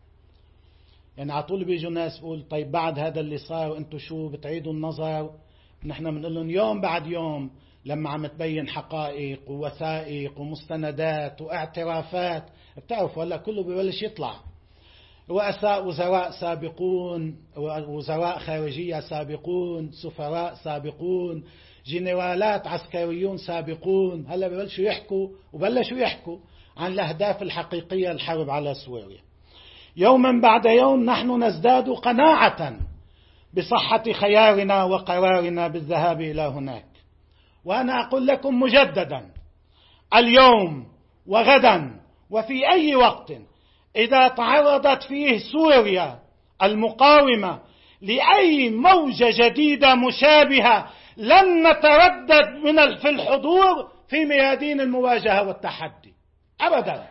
يعني على طول بيجوا ناس بيقول طيب بعد هذا اللي صار انتم شو بتعيدوا النظر؟ نحن بنقول لهم يوم بعد يوم لما عم تبين حقائق ووثائق ومستندات واعترافات، بتعرفوا هلا كله ببلش يطلع، رؤساء وزراء سابقون، وزراء خارجية سابقون، سفراء سابقون، جنرالات عسكريون سابقون، هلا ببلشوا يحكوا وبلشوا يحكوا عن الأهداف الحقيقية للحرب على سوريا. يوما بعد يوم نحن نزداد قناعة بصحة خيارنا وقرارنا بالذهاب إلى هناك. وأنا أقول لكم مجددا، اليوم وغدا وفي أي وقت إذا تعرضت فيه سوريا المقاومة لأي موجة جديدة مشابهة، لن نتردد في الحضور في ميادين المواجهة والتحدي أبدا.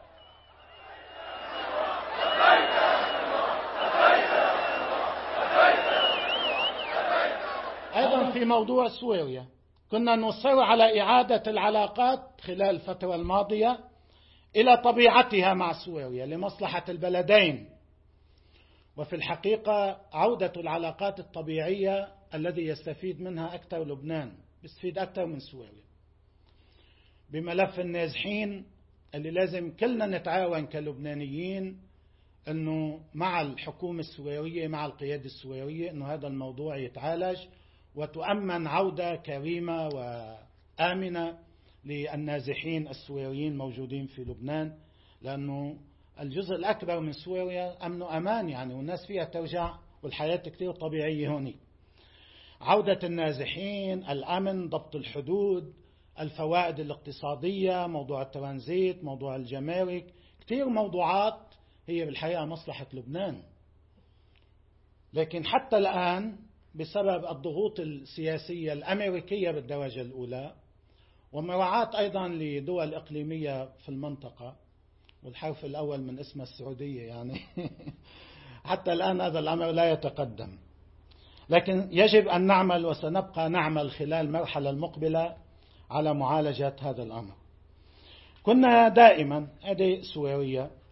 أيضا في موضوع سوريا كنا نصر على إعادة العلاقات خلال الفترة الماضية إلى طبيعتها مع سوريا لمصلحة البلدين، وفي الحقيقة عودة العلاقات الطبيعية الذي يستفيد منها أكثر لبنان، يستفيد أكثر من سوريا. بملف النازحين اللي لازم كلنا نتعاون كلبنانيين أنه مع الحكومة السورية، مع القيادة السورية، أنه هذا الموضوع يتعالج وتؤمن عودة كريمة وآمنة للنازحين السوريين موجودين في لبنان، لأنه الجزء الأكبر من سوريا أمن وأمان يعني، والناس فيها ترجع والحياة كتير طبيعية هوني. عودة النازحين، الأمن، ضبط الحدود، الفوائد الاقتصادية، موضوع الترانزيت، موضوع الجمارك، كتير موضوعات هي بالحقيقة مصلحة لبنان. لكن حتى الآن بسبب الضغوط السياسية الأمريكية بالدرجة الأولى، ومراعاة أيضا لدول إقليمية في المنطقة، والحرف الأول من اسم السعودية يعني حتى الآن هذا الأمر لا يتقدم. لكن يجب أن نعمل وسنبقى نعمل خلال المرحلة المقبلة على معالجة هذا الأمر. كنا دائما، هذه سوريا،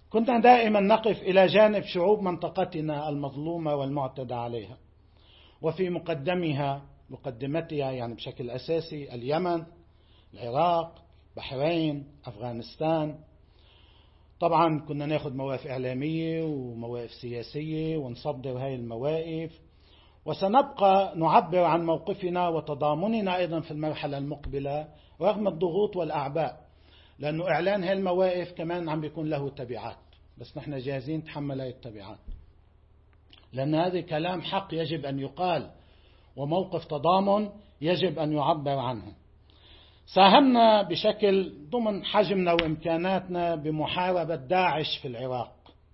كنا دائما نقف إلى جانب شعوب منطقتنا المظلومة والمعتدى عليها، وفي مقدمتها يعني بشكل أساسي اليمن، العراق، بحرين، أفغانستان. طبعا كنا ناخذ مواقف إعلامية ومواقف سياسية ونصدر هاي المواقف، وسنبقى نعبر عن موقفنا وتضامننا أيضا في المرحلة المقبلة رغم الضغوط والأعباء، لأنه إعلان هاي المواقف كمان عم بيكون له تبعات، بس نحن جاهزين نتحمل هاي التبعات، لأن هذا كلام حق يجب أن يقال، وموقف تضامن يجب أن يعبر عنه. ساهمنا بشكل ضمن حجمنا وإمكاناتنا بمحاربة داعش في العراق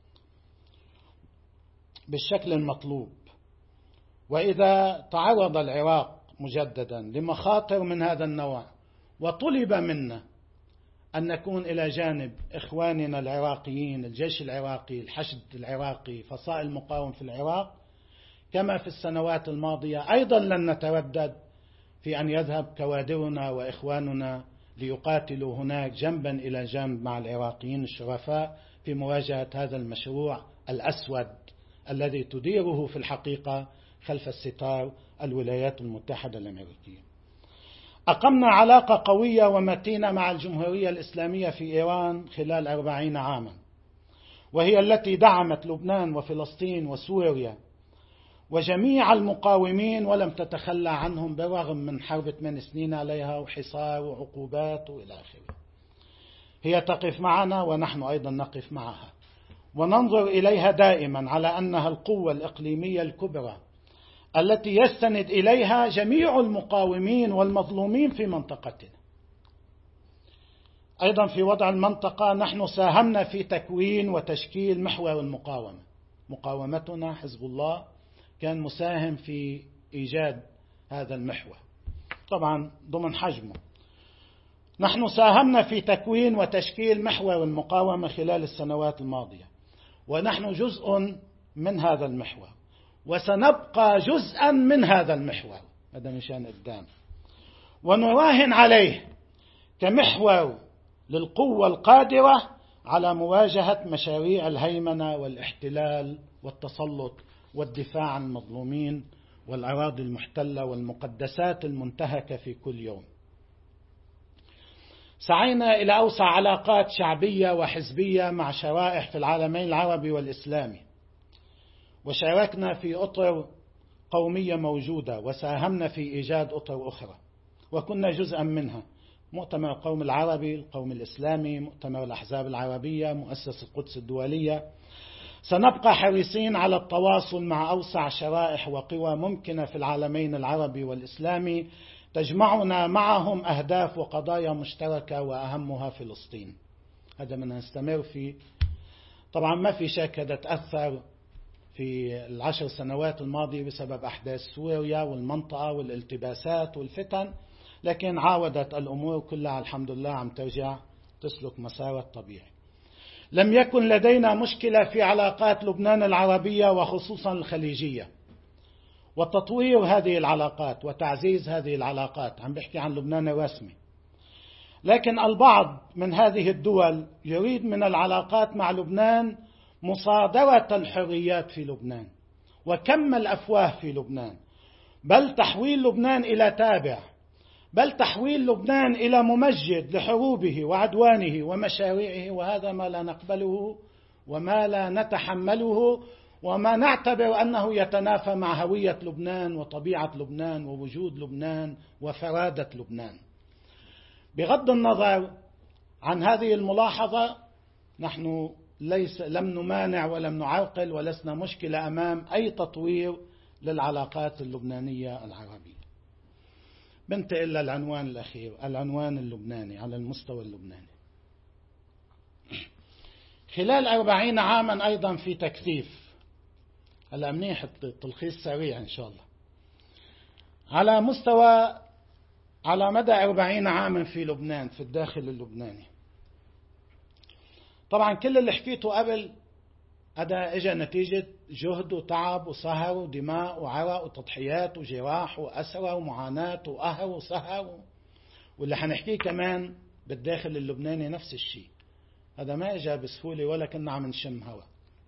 بالشكل المطلوب، وإذا تعرض العراق مجددا لمخاطر من هذا النوع وطلب منا أن نكون إلى جانب إخواننا العراقيين، الجيش العراقي، الحشد العراقي، فصائل المقاومة في العراق، كما في السنوات الماضية أيضا لن نتردد في أن يذهب كوادرنا وإخواننا ليقاتلوا هناك جنبا إلى جنب مع العراقيين الشرفاء في مواجهة هذا المشروع الأسود الذي تديره في الحقيقة خلف الستار الولايات المتحدة الأمريكية. أقمنا علاقة قوية ومتينة مع الجمهورية الإسلامية في إيران خلال 40 عاما، وهي التي دعمت لبنان وفلسطين وسوريا وجميع المقاومين ولم تتخلى عنهم بالرغم من حرب 8 سنين عليها وحصار وعقوبات وإلى آخره. هي تقف معنا ونحن أيضا نقف معها، وننظر إليها دائما على أنها القوة الإقليمية الكبرى التي يستند إليها جميع المقاومين والمظلومين في منطقتنا. أيضا في وضع المنطقة نحن ساهمنا في تكوين وتشكيل محور المقاومة. مقاومتنا حزب الله كان مساهم في إيجاد هذا المحور طبعا ضمن حجمه. نحن ساهمنا في تكوين وتشكيل محور المقاومة خلال السنوات الماضية، ونحن جزء من هذا المحور، وسنبقى جزءا من هذا المحور، هذا مشان قدام، ونراهن عليه كمحور للقوة القادرة على مواجهة مشاريع الهيمنة والاحتلال والتسلط والدفاع عن المظلومين والأراضي المحتلة والمقدسات المنتهكة في كل يوم. سعينا إلى أوسع علاقات شعبية وحزبية مع شرائح في العالمين العربي والإسلامي، وشاركنا في أطر قومية موجودة، وساهمنا في إيجاد أطر أخرى وكنا جزءا منها: مؤتمر القوم العربي، القوم الإسلامي، مؤتمر الأحزاب العربية، مؤسسة القدس الدولية. سنبقى حريصين على التواصل مع أوسع شرائح وقوى ممكنة في العالمين العربي والإسلامي تجمعنا معهم أهداف وقضايا مشتركة وأهمها فلسطين. هذا من نستمر فيه. طبعا ما في شك هذا تأثر في 10 سنوات الماضية بسبب أحداث سوريا والمنطقة والالتباسات والفتن، لكن عاودت الأمور كلها الحمد لله عم ترجع تسلك مسارها الطبيعي. لم يكن لدينا مشكلة في علاقات لبنان العربية وخصوصا الخليجية، وتطوير هذه العلاقات وتعزيز هذه العلاقات. عم بحكي عن لبنان الرسمي، لكن البعض من هذه الدول يريد من العلاقات مع لبنان مصادرة الحريات في لبنان وكم الأفواه في لبنان، بل تحويل لبنان إلى تابع، بل تحويل لبنان إلى ممجد لحروبه وعدوانه ومشاريعه. وهذا ما لا نقبله وما لا نتحمله وما نعتبر أنه يتنافى مع هوية لبنان وطبيعة لبنان ووجود لبنان وفرادة لبنان. بغض النظر عن هذه الملاحظة، نحن لم نمانع ولم نعرقل ولسنا مشكلة أمام أي تطوير للعلاقات اللبنانية العربية. بنتقل للعنوان الأخير، العنوان اللبناني على المستوى اللبناني. خلال 40 عاما أيضا في تكثيف، هلا منيح التلخيص سريع إن شاء الله. على مدى 40 عاما في لبنان، في الداخل اللبناني، طبعا كل اللي حكيته قبل هذا اجى نتيجة جهد وتعب وسهر ودماء وعرق وتضحيات وجراح وأسرى ومعاناة وقهر وسهر، واللي حنحكيه كمان بالداخل اللبناني نفس الشيء. هذا ما إجا بسهولة ولا كنا عم نشم هوا.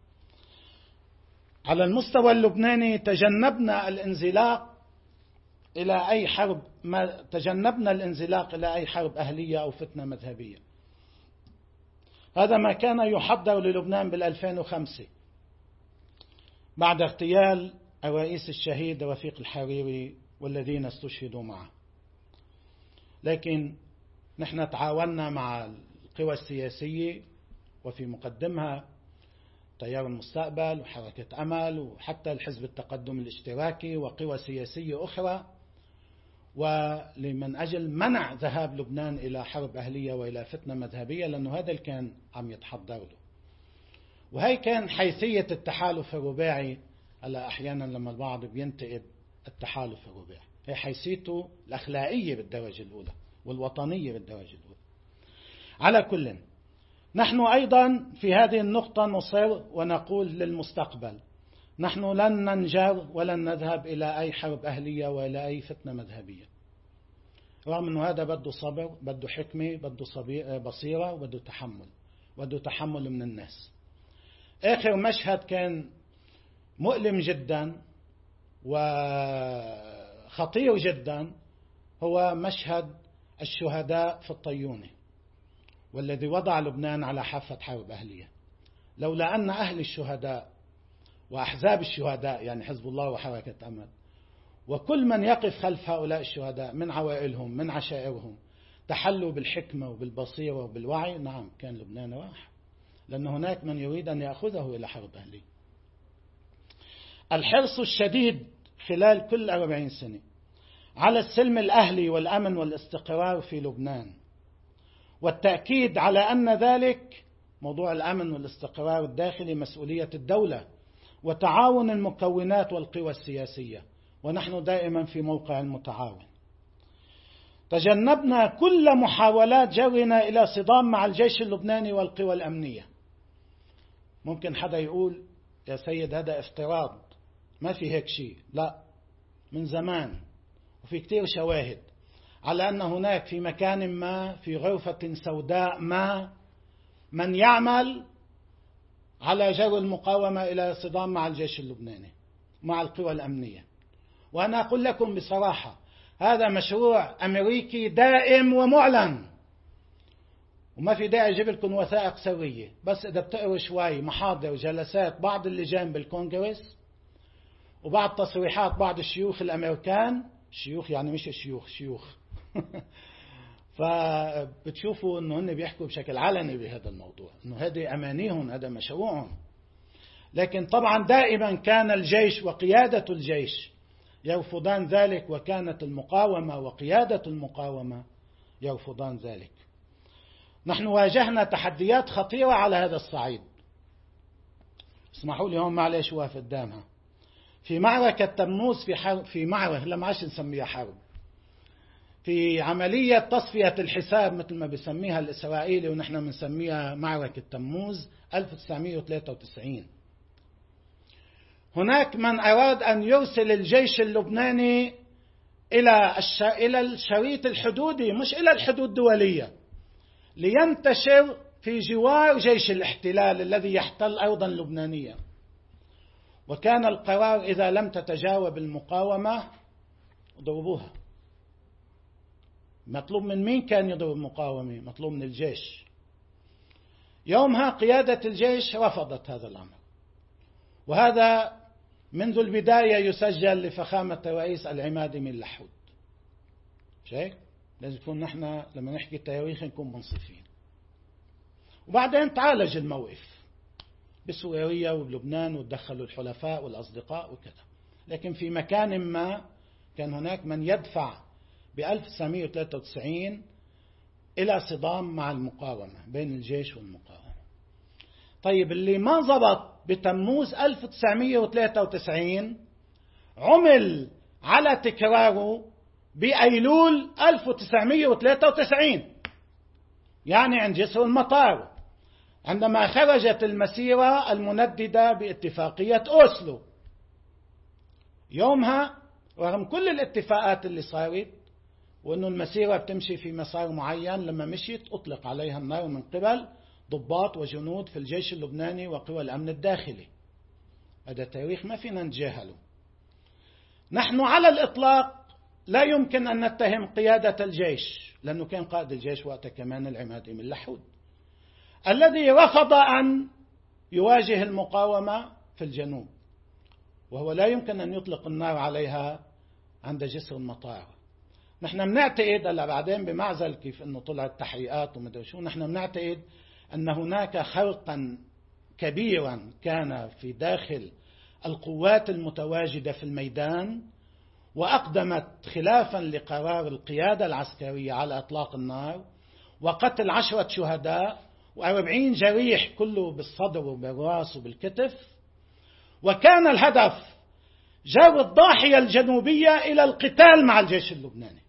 على المستوى اللبناني تجنبنا الانزلاق إلى أي حرب، تجنبنا الانزلاق إلى أي حرب أهلية أو فتنة مذهبية. هذا ما كان يحضر للبنان بال2005 بعد اغتيال الرئيس الشهيد رفيق الحريري والذين استشهدوا معه. لكن نحن تعاوننا مع القوى السياسية وفي مقدمها تيار المستقبل وحركة أمل وحتى الحزب التقدم الاشتراكي وقوى سياسية أخرى، ولمن أجل منع ذهاب لبنان إلى حرب أهلية وإلى فتنة مذهبية، لأنه هذا اللي كان عم يتحضر له. وهي كان حيثية التحالف الرباعي. هلا أحيانا لما البعض بينتقد التحالف الرباعي، هي حيثيته الأخلاقية بالدرجة الأولى والوطنية بالدرجة الأولى. على كل، نحن أيضا في هذه النقطة نصر ونقول للمستقبل نحن لن ننجر ولن نذهب إلى أي حرب أهلية وإلى أي فتنة مذهبية، رغم أنه هذا بده صبر، بده حكمة، بده بصيرة، وبده تحمل من الناس. آخر مشهد كان مؤلم جدا وخطير جدا هو مشهد الشهداء في الطيونة، والذي وضع لبنان على حافة حرب أهلية. لولا أن أهل الشهداء وأحزاب الشهداء، يعني حزب الله وحركة أمل، وكل من يقف خلف هؤلاء الشهداء من عوائلهم من عشائرهم تحلوا بالحكمة وبالبصيرة وبالوعي، نعم كان لبنان راح، لأن هناك من يريد أن يأخذه إلى حرب أهلية. الحرص الشديد خلال كل 40 سنة على السلم الأهلي والأمن والاستقرار في لبنان، والتأكيد على أن ذلك موضوع الأمن والاستقرار الداخلي مسؤولية الدولة وتعاون المكونات والقوى السياسية، ونحن دائما في موقع المتعاون. تجنبنا كل محاولات جرنا إلى صدام مع الجيش اللبناني والقوى الأمنية. ممكن حدا يقول يا سيد هذا افتراض، ما في هيك شيء. لا، من زمان وفي كتير شواهد على أن هناك في مكان ما في غرفة سوداء ما من يعمل على جر المقاومة إلى صدام مع الجيش اللبناني مع القوى الأمنية. وأنا أقول لكم بصراحة هذا مشروع أمريكي دائم ومعلن، وما في داعي أجيب لكم وثائق سرية، بس إذا بتقروا شوي محاضر جلسات بعض اللجان بالكونغرس وبعض تصريحات بعض الشيوخ الأمريكان، شيوخ يعني مش شيوخ فبتشوفوا أنه هن بيحكوا بشكل علني بهذا الموضوع، أنه هذه أمانيهم، هذا مشروعهم. لكن طبعا دائما كان الجيش وقيادة الجيش يرفضان ذلك، وكانت المقاومة وقيادة المقاومة يرفضان ذلك. نحن واجهنا تحديات خطيرة على هذا الصعيد. اسمحوا لي هون معلش واقف قدامها. في معركة تموز، في معركة لما عاش نسميها حرب، في عملية تصفية الحساب مثل ما بيسميها الإسرائيلي ونحن بنسميها معركة تموز 1993. هناك من أراد أن يرسل الجيش اللبناني إلى الشريط الحدودي، مش إلى الحدود الدولية، لينتشر في جوار جيش الاحتلال الذي يحتل أرضا لبنانية. وكان القرار إذا لم تتجاوب المقاومة ضربوها. مطلوب من مين كان يضرب المقاومة؟ مطلوب من الجيش. يومها قيادة الجيش رفضت هذا الأمر، وهذا منذ البداية يسجل لفخامة الرئيس العمادي من لحود. شيء لازم يكون نحن لما نحكي التاريخ نكون منصفين. وبعدين تعالج الموقف بسوريا وبلبنان وتدخلوا الحلفاء والأصدقاء وكذا. لكن في مكان ما كان هناك من يدفع ب1993 إلى صدام مع المقاومة بين الجيش والمقاومة. طيب اللي ما ضبط بتموز 1993 عمل على تكراره بأيلول 1993، يعني عند جسر المطار، عندما خرجت المسيرة المنددة باتفاقية أوسلو. يومها رغم كل الاتفاقات اللي صارت وأنه المسيرة بتمشي في مسار معين، لما مشيت أطلق عليها النار من قبل ضباط وجنود في الجيش اللبناني وقوى الأمن الداخلي. هذا تاريخ ما فينا نتجاهله. نحن على الإطلاق لا يمكن أن نتهم قيادة الجيش، لأنه كان قائد الجيش وقتها كمان العماد إمين لحود الذي رفض أن يواجه المقاومة في الجنوب، وهو لا يمكن أن يطلق النار عليها عند جسر المطار. نحن بنعتقد هلا بعدين بمعزل كيف أنه طلعت تحقيقات ومدري شو، نحن بنعتقد أن هناك خرقا كبيرا كان في داخل القوات المتواجدة في الميدان، وأقدمت خلافا لقرار القيادة العسكرية على إطلاق النار وقتل 10 شهداء و40 جريح، كله بالصدر وبالراس وبالكتف. وكان الهدف جر الضاحية الجنوبية إلى القتال مع الجيش اللبناني.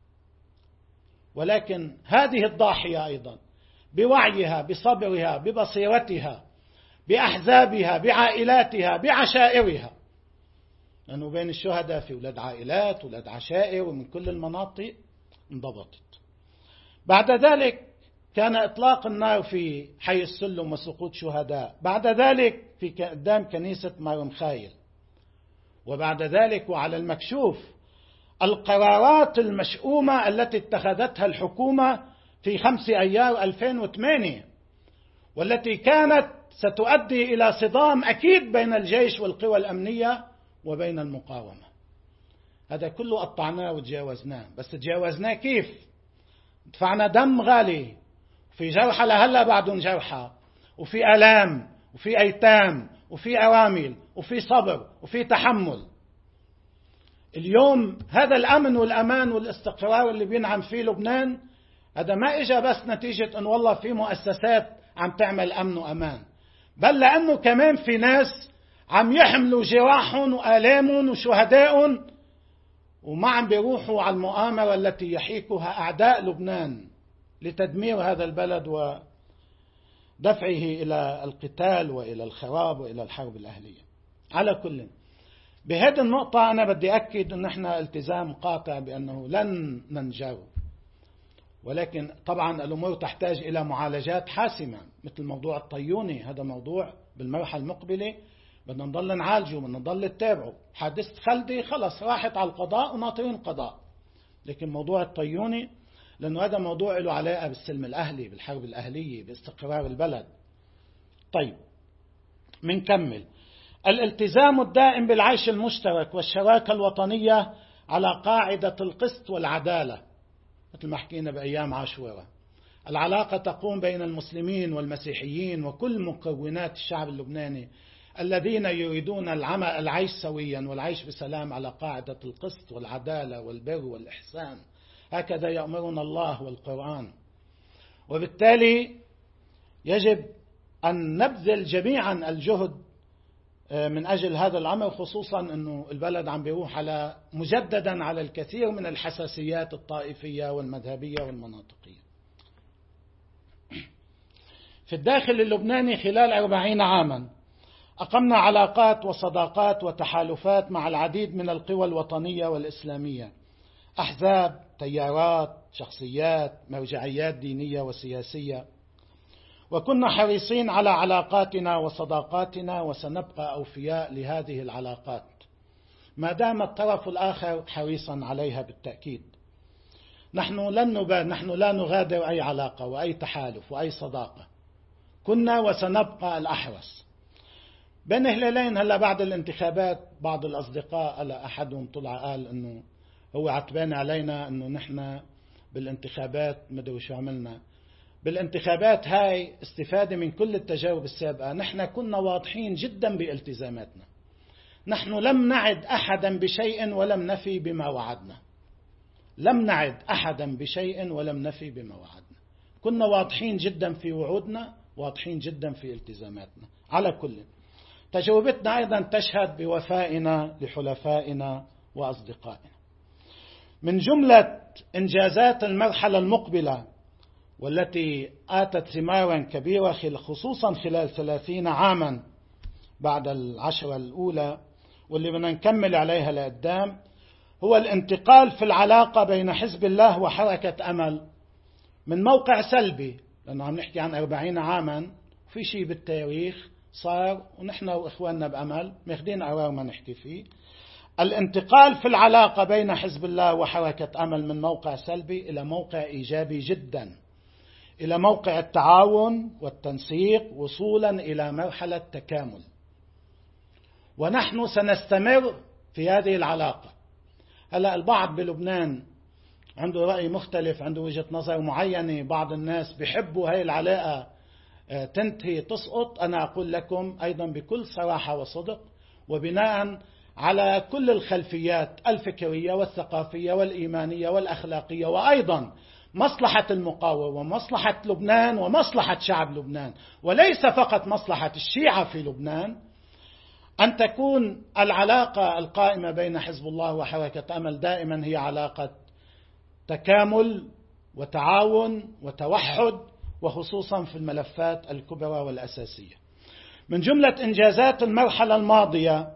ولكن هذه الضاحية أيضا بوعيها، بصبرها، ببصيرتها، بأحزابها، بعائلاتها، بعشائرها، لأنه بين الشهداء في ولاد عائلات ولاد عشائر ومن كل المناطق، انضبطت. بعد ذلك كان إطلاق النار في حي السلم وسقوط شهداء، بعد ذلك في قدام كنيسة مارمخايل، وبعد ذلك وعلى المكشوف القرارات المشؤومة التي اتخذتها الحكومة في 5 أيار 2008، والتي كانت ستؤدي إلى صدام أكيد بين الجيش والقوى الأمنية وبين المقاومة. هذا كله قطعناه وتجاوزناه، بس تجاوزناه كيف؟ دفعنا دم غالي، في جرحى لهلا بعدهم جرحى، وفي آلام، وفي أيتام، وفي أوامل، وفي صبر، وفي تحمل. اليوم هذا الأمن والأمان والاستقرار اللي بينعم فيه لبنان، هذا ما إجا بس نتيجة أن والله في مؤسسات عم تعمل أمن وأمان، بل لأنه كمان في ناس عم يحملوا جراحهم وآلامهم وشهدائهم، وما عم بيروحوا على المؤامرة التي يحيكها أعداء لبنان لتدمير هذا البلد ودفعه إلى القتال وإلى الخراب وإلى الحرب الأهلية. على كل، بهذه النقطة أنا بدي أكد أن احنا التزام قاطع بأنه لن ننجر، ولكن طبعا الأمور تحتاج إلى معالجات حاسمة، مثل موضوع الطيوني. هذا موضوع بالمرحلة المقبلة بدنا نضل نعالجه، بدنا نضل نتابعه. حادثة خلدي خلص راحت على القضاء وناطرين القضاء، لكن موضوع الطيوني لأنه هذا موضوع له علاقة بالسلم الأهلي، بالحرب الأهلية، باستقرار البلد. طيب منكمل. الالتزام الدائم بالعيش المشترك والشراكة الوطنية على قاعدة القسط والعدالة، مثل ما حكينا بأيام عاشوراء. العلاقة تقوم بين المسلمين والمسيحيين وكل مكونات الشعب اللبناني الذين يريدون العيش سويا والعيش بسلام على قاعدة القسط والعدالة والبر والإحسان. هكذا يأمرنا الله والقرآن. وبالتالي يجب أن نبذل جميعا الجهد من أجل هذا الأمر، خصوصا أنه البلد عم بيروح مجددا على الكثير من الحساسيات الطائفية والمذهبية والمناطقية. في الداخل اللبناني خلال 40 عاما أقمنا علاقات وصداقات وتحالفات مع العديد من القوى الوطنية والإسلامية، أحزاب، تيارات، شخصيات، مرجعيات دينية وسياسية، وكنا حريصين على علاقاتنا وصداقاتنا، وسنبقى أوفياء لهذه العلاقات ما دام الطرف الآخر حريصا عليها بالتأكيد. نحن لا نغادر أي علاقة وأي تحالف وأي صداقة، كنا وسنبقى الأحرص. بين هلالين هلا بعد الانتخابات بعض الأصدقاء أحدهم طلع قال أنه هو عتبان علينا أنه نحن بالانتخابات مدري شو عملنا. بالانتخابات هاي استفادة من كل التجارب السابقة، نحن كنا واضحين جدا بالتزاماتنا. نحن لم نعد أحدا بشيء ولم نفي بما وعدنا. لم نعد أحدا بشيء ولم نفي بما وعدنا. كنا واضحين جدا في وعودنا، واضحين جدا في التزاماتنا. على كل، تجربتنا أيضا تشهد بوفائنا لحلفائنا وأصدقائنا. من جملة إنجازات المرحلة المقبلة والتي آتت ثمارا كبيرة خصوصا خلال 30 عاما بعد 10 الأولى، واللي بدنا نكمل عليها لقدام، هو الانتقال في العلاقة بين حزب الله وحركة أمل من موقع سلبي لأنه عم نحكي عن 40 عاما في شيء بالتاريخ صار، ونحن وإخواننا بأمل ماخدين قرار ما نحكي فيه. الانتقال في العلاقة بين حزب الله وحركة أمل من موقع سلبي إلى موقع إيجابي جدا، إلى موقع التعاون والتنسيق وصولا إلى مرحلة تكامل. ونحن سنستمر في هذه العلاقة. هلأ البعض بلبنان عنده رأي مختلف، عنده وجهة نظر معينة، بعض الناس بيحبوا هاي العلاقة تنتهي تسقط. أنا أقول لكم أيضا بكل صراحة وصدق وبناء على كل الخلفيات الفكرية والثقافية والإيمانية والأخلاقية، وأيضا مصلحة المقاومة ومصلحة لبنان ومصلحة شعب لبنان، وليس فقط مصلحة الشيعة في لبنان، أن تكون العلاقة القائمة بين حزب الله وحركة أمل دائما هي علاقة تكامل وتعاون وتوحد، وخصوصا في الملفات الكبرى والأساسية. من جملة إنجازات المرحلة الماضية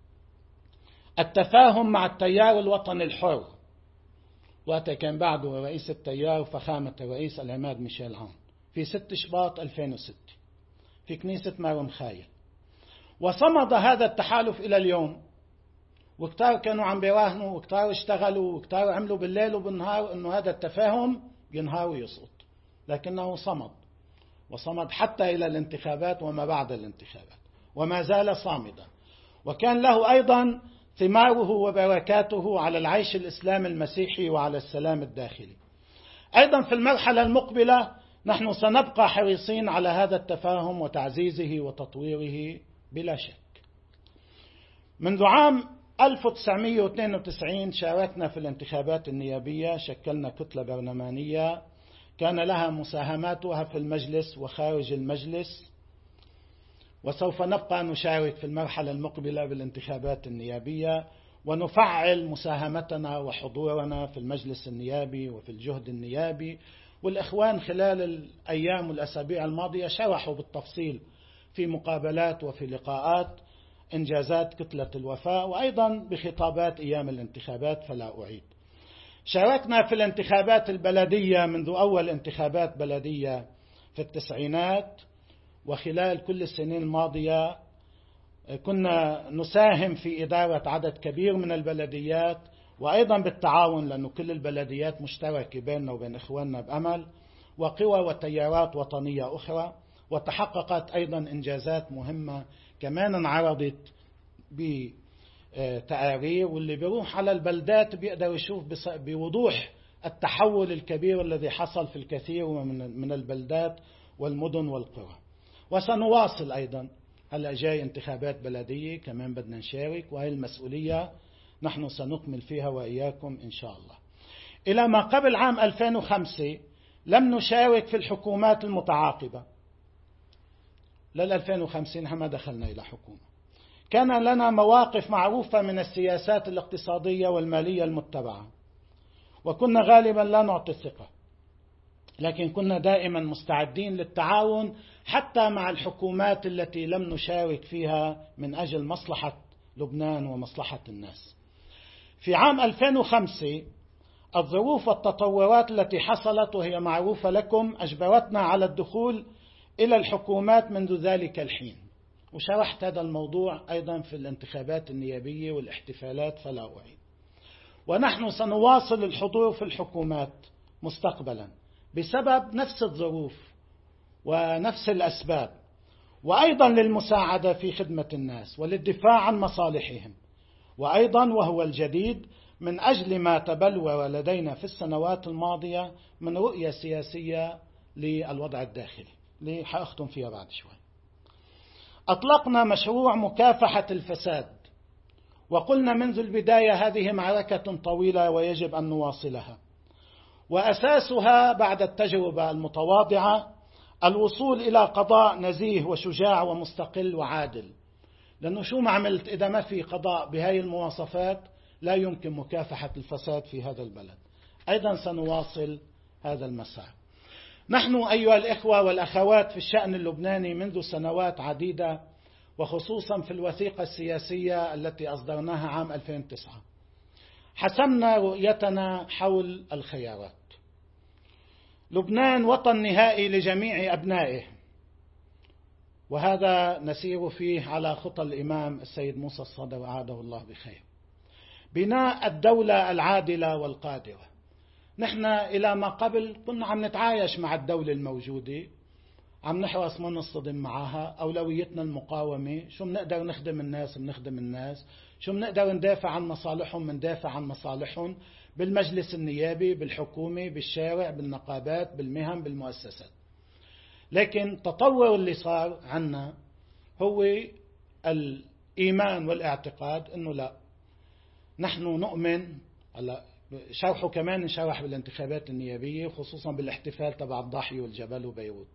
التفاهم مع التيار الوطني الحر، وقتها كان بعده رئيس التيار فخامة الرئيس العماد ميشيل عون، في 6 شباط 2006 في كنيسة مارو خايل. وصمد هذا التحالف إلى اليوم، وكتار كانوا عم بيراهنوا وكتار اشتغلوا وكتار عملوا بالليل وبالنهار أنه هذا التفاهم ينهار ويسقط، لكنه صمد، وصمد حتى إلى الانتخابات وما بعد الانتخابات، وما زال صامدا. وكان له أيضا ثماره وبركاته على العيش الإسلامي المسيحي وعلى السلام الداخلي. أيضا في المرحلة المقبلة نحن سنبقى حريصين على هذا التفاهم وتعزيزه وتطويره بلا شك. منذ عام 1992 شاركنا في الانتخابات النيابية، شكلنا كتلة برلمانية كان لها مساهماتها في المجلس وخارج المجلس، وسوف نبقى نشارك في المرحلة المقبلة بالانتخابات النيابية ونفعل مساهمتنا وحضورنا في المجلس النيابي وفي الجهد النيابي. والإخوان خلال الأيام والأسابيع الماضية شرحوا بالتفصيل في مقابلات وفي لقاءات إنجازات كتلة الوفاء، وأيضا بخطابات أيام الانتخابات فلا أعيد. شاركنا في الانتخابات البلدية منذ أول انتخابات بلدية في التسعينات، وخلال كل السنين الماضية كنا نساهم في إدارة عدد كبير من البلديات، وأيضا بالتعاون لأنه كل البلديات مشتركة بيننا وبين إخواننا بأمل وقوى وتيارات وطنية أخرى. وتحققت أيضا إنجازات مهمة كمان انعرضت بتقارير، واللي بيروح على البلدات بيقدر يشوف بوضوح التحول الكبير الذي حصل في الكثير من البلدات والمدن والقرى. وسنواصل أيضا، هلأ جاي انتخابات بلدية كمان بدنا نشارك، وهي المسؤولية نحن سنكمل فيها وإياكم إن شاء الله. إلى ما قبل عام 2005 لم نشارك في الحكومات المتعاقبة، لل 2050 ما دخلنا إلى حكومة. كان لنا مواقف معروفة من السياسات الاقتصادية والمالية المتبعة، وكنا غالبا لا نعطي الثقة، لكن كنا دائما مستعدين للتعاون حتى مع الحكومات التي لم نشارك فيها من أجل مصلحة لبنان ومصلحة الناس. في عام 2005 الظروف والتطورات التي حصلت وهي معروفة لكم أجبرتنا على الدخول إلى الحكومات منذ ذلك الحين، وشرحت هذا الموضوع أيضا في الانتخابات النيابية والاحتفالات فلا أعيد. ونحن سنواصل الحضور في الحكومات مستقبلا بسبب نفس الظروف ونفس الأسباب، وأيضا للمساعدة في خدمة الناس وللدفاع عن مصالحهم، وأيضا وهو الجديد من أجل ما تبلور لدينا في السنوات الماضية من رؤية سياسية للوضع الداخلي اللي حأختم فيها بعد شوي. أطلقنا مشروع مكافحة الفساد، وقلنا منذ البداية هذه معركة طويلة ويجب أن نواصلها، وأساسها بعد التجربة المتواضعة الوصول إلى قضاء نزيه وشجاع ومستقل وعادل، لأنه شو ما عملت إذا ما في قضاء بهاي المواصفات لا يمكن مكافحة الفساد في هذا البلد. أيضا سنواصل هذا المسار. نحن أيها الإخوة والأخوات في الشأن اللبناني منذ سنوات عديدة، وخصوصا في الوثيقة السياسية التي أصدرناها عام 2009 حسمنا رؤيتنا حول الخيارات. لبنان وطن نهائي لجميع أبنائه، وهذا نسير فيه على خطى الإمام السيد موسى الصدر أعاده الله بخير. بناء الدولة العادلة والقادرة. نحن إلى ما قبل كنا عم نتعايش مع الدولة الموجودة، عم نحرص ما نصطدم معها، أولويتنا المقاومة، شو بنقدر نخدم الناس بنخدم الناس، شو بنقدر ندافع عن مصالحهم بندافع عن مصالحهم، بالمجلس النيابي، بالحكومة، بالشارع، بالنقابات، بالمهن، بالمؤسسات. لكن التطور اللي صار عنا هو الإيمان والاعتقاد أنه لا، نحن نؤمن، هلا شرحه كمان انشرح بالانتخابات النيابية، خصوصا بالاحتفال تبع الضاحية والجبل وبيروت،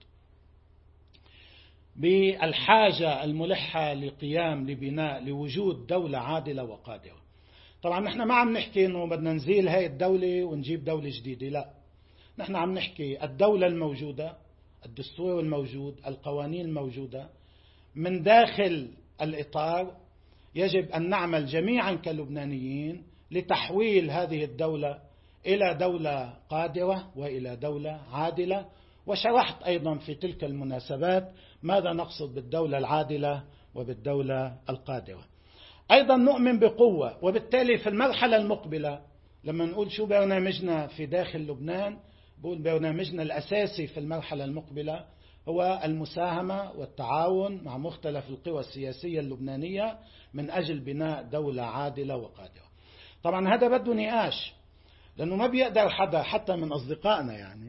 بالحاجة الملحة لبناء لوجود دولة عادلة وقادرة. طبعا نحن ما عم نحكي انه بدنا نزيل هاي الدولة ونجيب دولة جديدة، لا، نحن عم نحكي الدولة الموجودة، الدستور الموجود، القوانين الموجودة، من داخل الإطار يجب أن نعمل جميعا كلبنانيين لتحويل هذه الدولة إلى دولة قادرة وإلى دولة عادلة. وشرحت أيضا في تلك المناسبات ماذا نقصد بالدولة العادلة وبالدولة القادرة. أيضا نؤمن بقوة، وبالتالي في المرحلة المقبلة لما نقول شو برنامجنا في داخل لبنان، بقول برنامجنا الأساسي في المرحلة المقبلة هو المساهمة والتعاون مع مختلف القوى السياسية اللبنانية من أجل بناء دولة عادلة وقادرة. طبعا هذا بده نقاش، لأنه ما بيقدر حدا حتى من أصدقائنا، يعني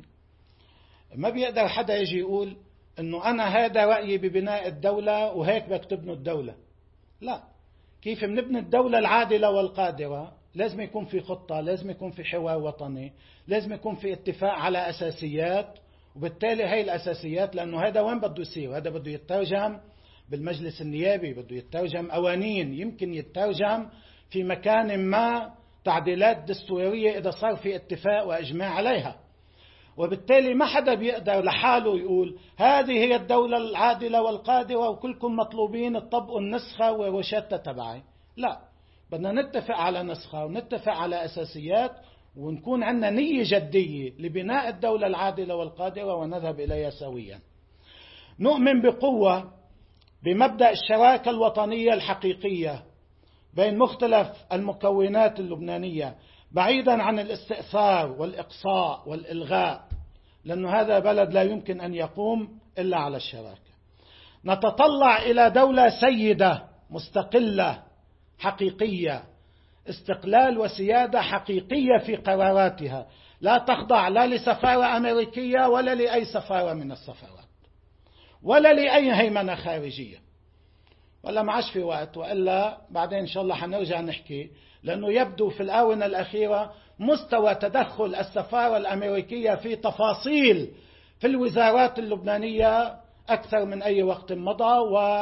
ما بيقدر حدا يجي يقول أنه أنا هذا رأيي ببناء الدولة وهيك بدك تبنوا الدولة. لا، كيف بنبني الدولة العادلة والقادرة؟ لازم يكون في خطة، لازم يكون في حوار وطني، لازم يكون في اتفاق على أساسيات، وبالتالي هاي الأساسيات، لأنه هذا وين بده يصير؟ هذا بده يترجم بالمجلس النيابي، بده يترجم قوانين، يمكن يترجم في مكان ما تعديلات دستورية إذا صار في اتفاق وإجماع عليها. وبالتالي ما حدا بيقدر لحاله يقول هذه هي الدولة العادلة والقادرة وكلكم مطلوبين تطبقوا النسخة وروشتة تبعي. لا، بدنا نتفق على نسخة ونتفق على أساسيات، ونكون عندنا نية جدية لبناء الدولة العادلة والقادرة ونذهب إليها سويا. نؤمن بقوة بمبدأ الشراكة الوطنية الحقيقية بين مختلف المكونات اللبنانية، بعيدا عن الاستئثار والإقصاء والإلغاء، لأن هذا بلد لا يمكن أن يقوم إلا على الشراكة. نتطلع إلى دولة سيدة مستقلة حقيقية، استقلال وسيادة حقيقية في قراراتها، لا تخضع لا لسفارة أمريكية ولا لأي سفارة من السفارات ولا لأي هيمنة خارجية. ولا ما عادش في وقت، وإلا بعدين إن شاء الله حنرجع نحكي، لأنه يبدو في الآونة الأخيرة مستوى تدخل السفارة الأمريكية في تفاصيل في الوزارات اللبنانية أكثر من أي وقت مضى،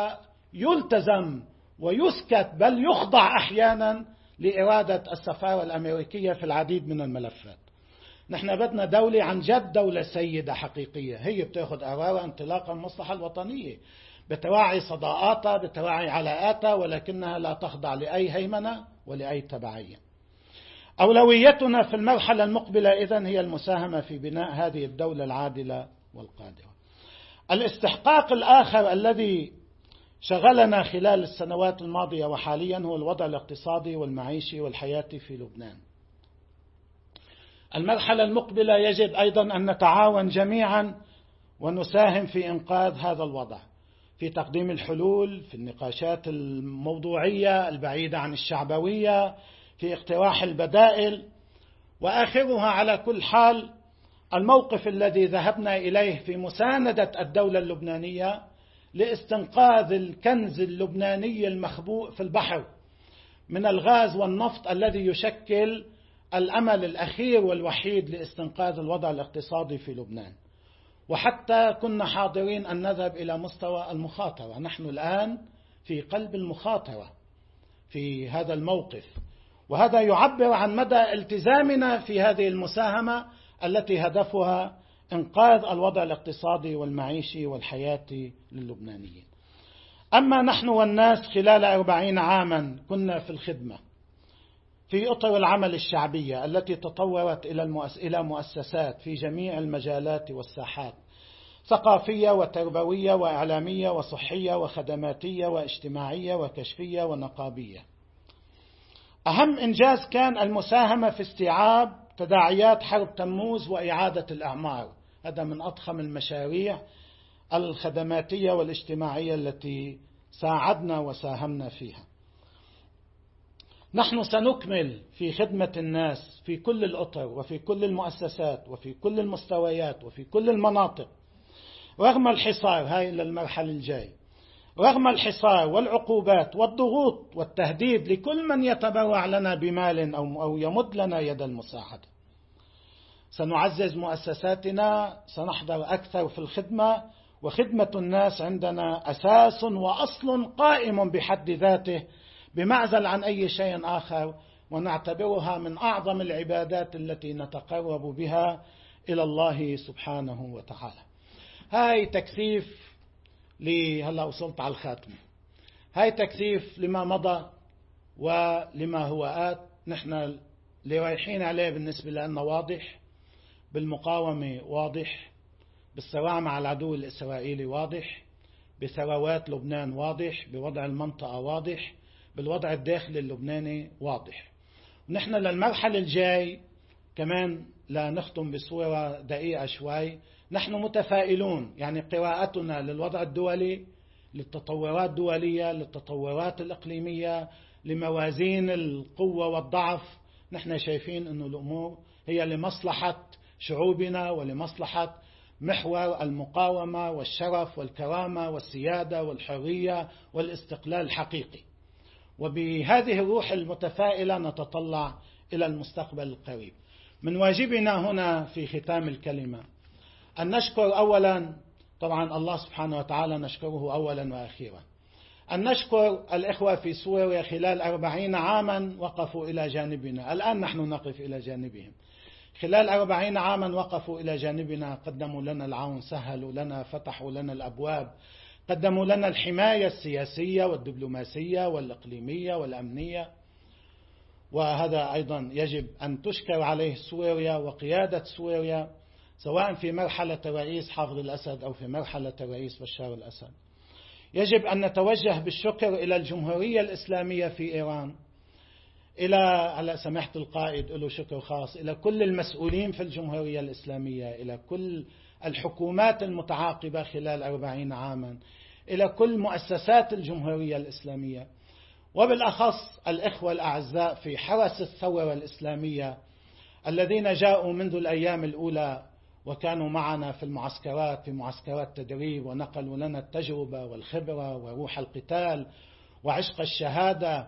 ويلتزم ويسكت بل يخضع أحيانا لإرادة السفارة الأمريكية في العديد من الملفات. نحن بدنا دولة عن جد، دولة سيدة حقيقية، هي بتاخذ قرارها انطلاقا من المصلحة الوطنية، بتراعي صداقاتها، بتراعي علاقاتها، ولكنها لا تخضع لأي هيمنة ولأي تبعية. أولويتنا في المرحلة المقبلة إذن هي المساهمة في بناء هذه الدولة العادلة والقادرة. الاستحقاق الآخر الذي شغلنا خلال السنوات الماضية وحاليا هو الوضع الاقتصادي والمعيشي والحياتي في لبنان. المرحلة المقبلة يجب أيضا أن نتعاون جميعا ونساهم في إنقاذ هذا الوضع، في تقديم الحلول، في النقاشات الموضوعية البعيدة عن الشعبوية، في اقتراح البدائل. وآخرها على كل حال الموقف الذي ذهبنا إليه في مساندة الدولة اللبنانية لاستنقاذ الكنز اللبناني المخبوء في البحر من الغاز والنفط، الذي يشكل الأمل الأخير والوحيد لاستنقاذ الوضع الاقتصادي في لبنان. وحتى كنا حاضرين أن نذهب إلى مستوى المخاطرة. نحن الآن في قلب المخاطرة في هذا الموقف، وهذا يعبر عن مدى التزامنا في هذه المساهمة التي هدفها إنقاذ الوضع الاقتصادي والمعيشي والحياتي للبنانيين. أما نحن والناس خلال 40 عاما كنا في الخدمة، في أطر العمل الشعبية التي تطورت إلى مؤسسات في جميع المجالات والساحات، ثقافية وتربوية وإعلامية وصحية وخدماتية واجتماعية وكشفية ونقابية. أهم إنجاز كان المساهمة في استيعاب تداعيات حرب تموز وإعادة الأعمار. هذا من أضخم المشاريع الخدماتية والاجتماعية التي ساعدنا وساهمنا فيها. نحن سنكمل في خدمة الناس في كل الأطر وفي كل المؤسسات وفي كل المستويات وفي كل المناطق رغم الحصار. هاي للمرحلة الجاي، رغم الحصار والعقوبات والضغوط والتهديد لكل من يتبرع لنا بمال أو يمد لنا يد المساعدة. سنعزز مؤسساتنا، سنحضر أكثر في الخدمة، وخدمة الناس عندنا أساس وأصل قائم بحد ذاته بمعزل عن أي شيء آخر، ونعتبرها من أعظم العبادات التي نتقرب بها إلى الله سبحانه وتعالى. هاي تكثيف هلا وصلت على الخاتمة. هاي تكثيف لما مضى ولما هو آت. نحن اللي رايحين عليه بالنسبة لنا واضح، بالمقاومة واضح، بالصراع مع العدو الإسرائيلي واضح، بثروات لبنان واضح، بوضع المنطقة واضح، بالوضع الداخلي اللبناني واضح. نحن للمرحلة الجاي كمان لا نختم بصورة دقيقة شوي. نحن متفائلون، يعني قراءتنا للوضع الدولي، للتطورات الدولية، للتطورات الإقليمية، لموازين القوة والضعف، نحن شايفين أن الأمور هي لمصلحة شعوبنا ولمصلحة محور المقاومة والشرف والكرامة والسيادة والحرية والاستقلال الحقيقي. وبهذه الروح المتفائلة نتطلع إلى المستقبل القريب. من واجبنا هنا في ختام الكلمة أن نشكر أولا طبعا الله سبحانه وتعالى، نشكره أولا وأخيرا. أن نشكر الإخوة في سوريا خلال 40 عاما وقفوا إلى جانبنا. الآن نحن نقف إلى جانبهم. خلال 40 عاما وقفوا إلى جانبنا، قدموا لنا العون، سهلوا لنا، فتحوا لنا الأبواب، قدموا لنا الحماية السياسية والدبلوماسية والإقليمية والأمنية. وهذا أيضا يجب أن تشكر عليه سوريا وقيادة سوريا، سواء في مرحلة الرئيس حافظ الأسد أو في مرحلة الرئيس بشار الأسد. يجب أن نتوجه بالشكر إلى الجمهورية الإسلامية في إيران، إلى على سماحة القائد له شكر خاص، إلى كل المسؤولين في الجمهورية الإسلامية، إلى كل الحكومات المتعاقبة خلال 40 عاما، إلى كل مؤسسات الجمهورية الإسلامية، وبالأخص الإخوة الأعزاء في حرس الثورة الإسلامية الذين جاءوا منذ الأيام الأولى وكانوا معنا في المعسكرات، في معسكرات تدريب، ونقلوا لنا التجربة والخبرة وروح القتال وعشق الشهادة،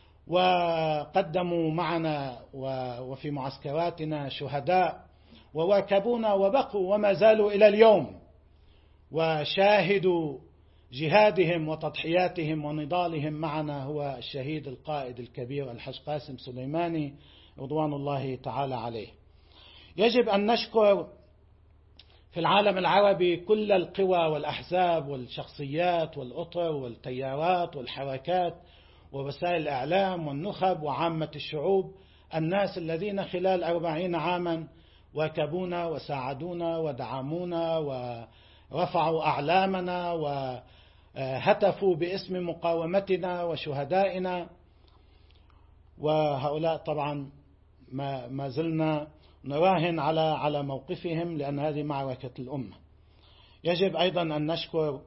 وقدموا معنا وفي معسكراتنا شهداء وواكبونا وبقوا وما زالوا إلى اليوم، وشاهدوا جهادهم وتضحياتهم ونضالهم معنا هو الشهيد القائد الكبير الحاج قاسم سليماني رضوان الله تعالى عليه. يجب أن نشكر في العالم العربي كل القوى والأحزاب والشخصيات والأطر والتيارات والحركات ووسائل الإعلام والنخب وعامة الشعوب، الناس الذين خلال 40 عاما واكبونا وساعدونا ودعمونا ورفعوا أعلامنا وهتفوا باسم مقاومتنا وشهدائنا. وهؤلاء طبعا ما زلنا نراهن على موقفهم، لأن هذه معركة الأمة. يجب أيضا أن نشكر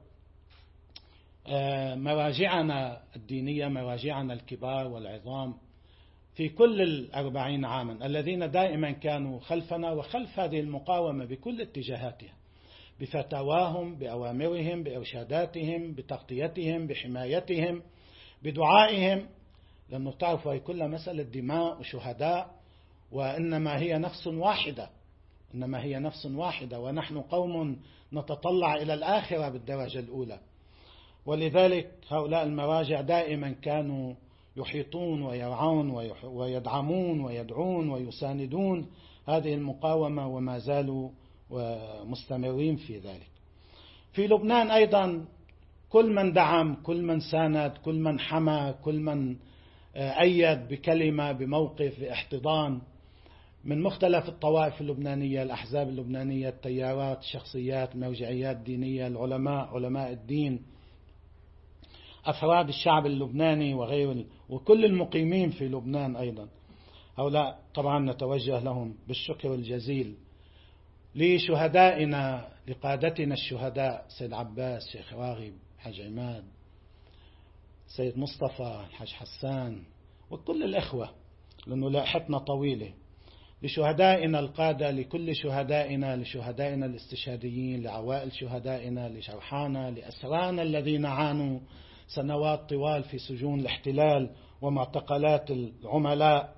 مراجعنا الدينية، مراجعنا الكبار والعظام في كل 40 عاما، الذين دائما كانوا خلفنا وخلف هذه المقاومة بكل اتجاهاتها، بفتاواهم، بأوامرهم، بإرشاداتهم، بتغطيتهم، بحمايتهم، بدعائهم، لأنه تعرفوا هي كلها مسألة دماء وشهداء، وإنما هي نفس واحدة، إنما هي نفس واحدة، ونحن قوم نتطلع إلى الآخرة بالدرجة الأولى. ولذلك هؤلاء المراجع دائما كانوا يحيطون ويرعون ويدعمون ويدعون ويساندون هذه المقاومة، وما زالوا مستمرين في ذلك. في لبنان أيضا كل من دعم، كل من ساند، كل من حمى، كل من أيد بكلمة بموقف باحتضان من مختلف الطوائف اللبنانية، الأحزاب اللبنانية، التيارات، الشخصيات، المرجعيات الدينية، العلماء، علماء الدين، أفراد الشعب اللبناني وكل المقيمين في لبنان أيضا. هؤلاء طبعا نتوجه لهم بالشكر الجزيل. لشهدائنا، لقادتنا الشهداء، سيد عباس، شيخ راغب، حاج عماد، سيد مصطفى، الحاج حسان، وكل الإخوة، لأنه لاحتنا طويلة. لشهدائنا القادة، لكل شهدائنا، لشهدائنا الاستشهاديين، لعوائل شهدائنا، لشرحانا، لأسرانا الذين عانوا سنوات طوال في سجون الاحتلال ومعتقلات العملاء،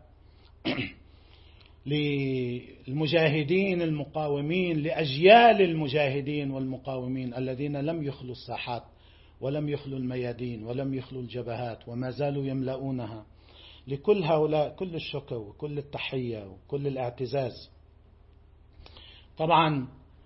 للمجاهدين المقاومين، لأجيال المجاهدين والمقاومين الذين لم يخلوا الساحات ولم يخلوا الميادين ولم يخلوا الجبهات وما زالوا يملؤونها. لكل هؤلاء كل الشكر وكل التحية وكل الاعتزاز. طبعا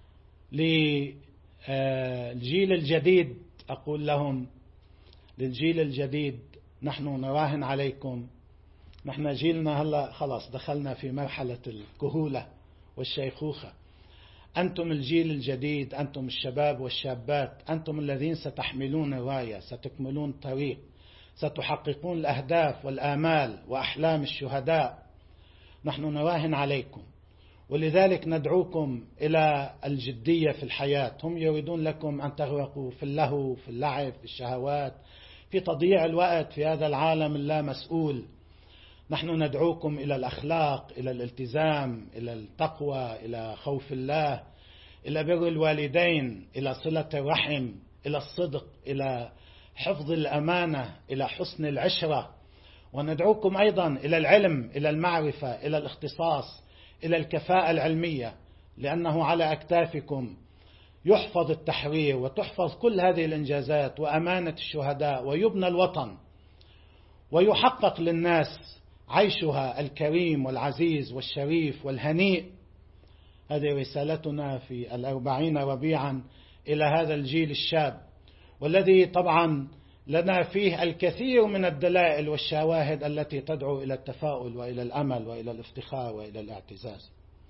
للجيل الجديد أقول لهم، للجيل الجديد، نحن نراهن عليكم. نحن جيلنا هلأ خلاص دخلنا في مرحلة الكهولة والشيخوخة. أنتم الجيل الجديد، أنتم الشباب والشابات، أنتم الذين ستحملون الراية، ستكملون الطريق، ستحققون الأهداف والآمال وأحلام الشهداء. نحن نراهن عليكم، ولذلك ندعوكم إلى الجدية في الحياة. هم يريدون لكم أن تغرقوا في اللهو، في اللعب، في الشهوات، في تضييع الوقت في هذا العالم اللا مسؤول. نحن ندعوكم إلى الأخلاق، إلى الالتزام، إلى التقوى، إلى خوف الله، إلى بر الوالدين، إلى صلة الرحم، إلى الصدق، إلى حفظ الأمانة، إلى حسن العشرة. وندعوكم أيضا إلى العلم، إلى المعرفة، إلى الاختصاص، إلى الكفاءة العلمية، لأنه على أكتافكم يحفظ التحرير وتحفظ كل هذه الإنجازات وأمانة الشهداء، ويبنى الوطن ويحقق للناس عيشها الكريم والعزيز والشريف والهنيء. هذه رسالتنا في 40 ربيعا إلى هذا الجيل الشاب، والذي طبعا لنا فيه الكثير من الدلائل والشواهد التي تدعو إلى التفاؤل وإلى الأمل وإلى الافتخار وإلى الاعتزاز.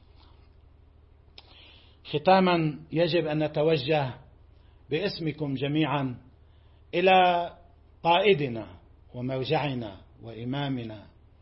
ختاما، يجب أن نتوجه باسمكم جميعا إلى قائدنا ومرجعنا وإمامنا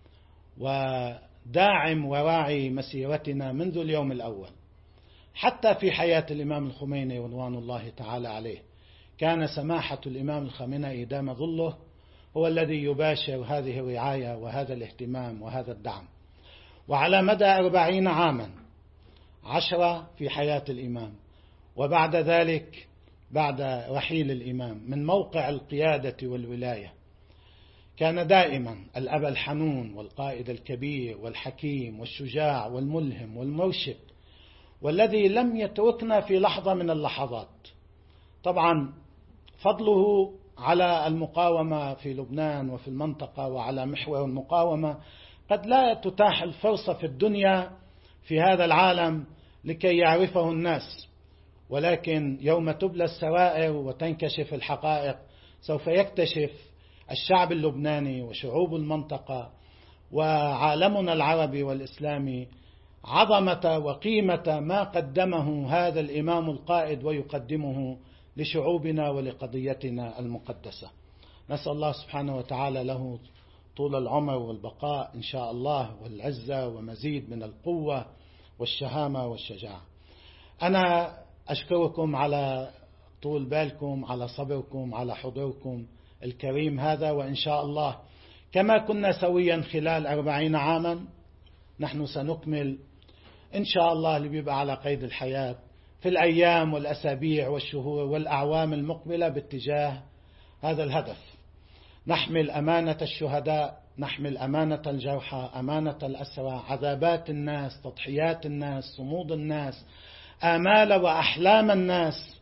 وداعم وراعي مسيرتنا منذ اليوم الأول. حتى في حياة الإمام الخميني رضوان الله تعالى عليه كان سماحة الإمام الخامنئي دام ظله هو الذي يباشر هذه الرعاية وهذا الاهتمام وهذا الدعم. وعلى مدى 40 عاما، 10 في حياة الإمام، وبعد ذلك بعد رحيل الإمام من موقع القيادة والولاية، كان دائما الأب الحنون والقائد الكبير والحكيم والشجاع والملهم والمرشد، والذي لم يتركنا في لحظة من اللحظات. طبعا فضله على المقاومة في لبنان وفي المنطقة وعلى محور المقاومة قد لا تتاح الفرصة في الدنيا في هذا العالم لكي يعرفه الناس، ولكن يوم تبلى السرائر وتنكشف الحقائق سوف يكتشف الشعب اللبناني وشعوب المنطقة وعالمنا العربي والإسلامي عظمة وقيمة ما قدمه هذا الإمام القائد ويقدمه لشعوبنا ولقضيتنا المقدسة. نسأل الله سبحانه وتعالى له طول العمر والبقاء إن شاء الله، والعزة ومزيد من القوة والشهامة والشجاعة. أنا أشكركم على طول بالكم، على صبركم، على حضوركم الكريم هذا، وإن شاء الله كما كنا سويا خلال 40 عاما نحن سنكمل إن شاء الله اللي بيبقى على قيد الحياة في الأيام والأسابيع والشهور والأعوام المقبلة باتجاه هذا الهدف. نحمل أمانة الشهداء، نحمل أمانة الجرحى، أمانة الأسرى، عذابات الناس، تضحيات الناس، صمود الناس، آمال وأحلام الناس.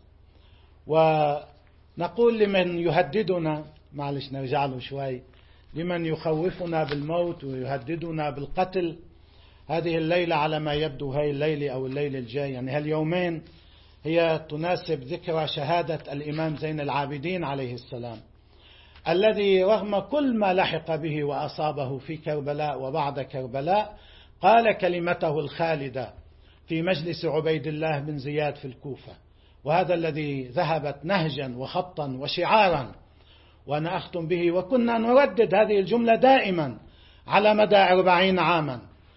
ونقول لمن يهددنا، معلش نرجع له شوي، لمن يخوفنا بالموت ويهددنا بالقتل، هذه الليلة على ما يبدو، هاي الليلة أو الليلة الجاي، يعني هاليومين هي تناسب ذكرى شهادة الإمام زين العابدين عليه السلام. الذي رغم كل ما لحق به وأصابه في كربلاء وبعد كربلاء قال كلمته الخالدة في مجلس عبيد الله بن زياد في الكوفة، وهذا الذي ذهبت نهجا وخطا وشعارا. وأنا أختم به، وكنا نردد هذه الجملة دائما على مدى 40 عاما: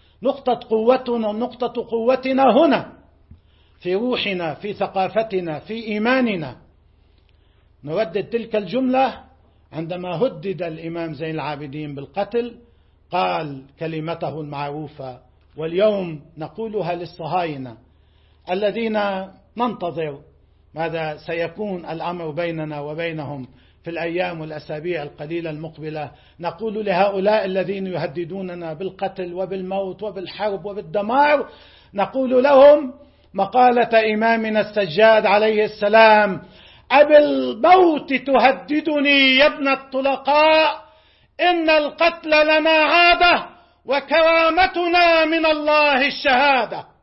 نقطة قوتنا هنا، في روحنا، في ثقافتنا، في إيماننا. نردد تلك الجملة عندما هدد الإمام زين العابدين بالقتل، قال كلمته المعروفة، واليوم نقولها للصهاينة الذين ننتظر ماذا سيكون الأمر بيننا وبينهم في الأيام والأسابيع القليلة المقبلة. نقول لهؤلاء الذين يهددوننا بالقتل وبالموت وبالحرب وبالدمار، نقول لهم مقالة إمامنا السجاد عليه السلام: أبالموت تهددني يا ابن الطلقاء، إن القتل لنا عادة وكرامتنا من الله الشهادة.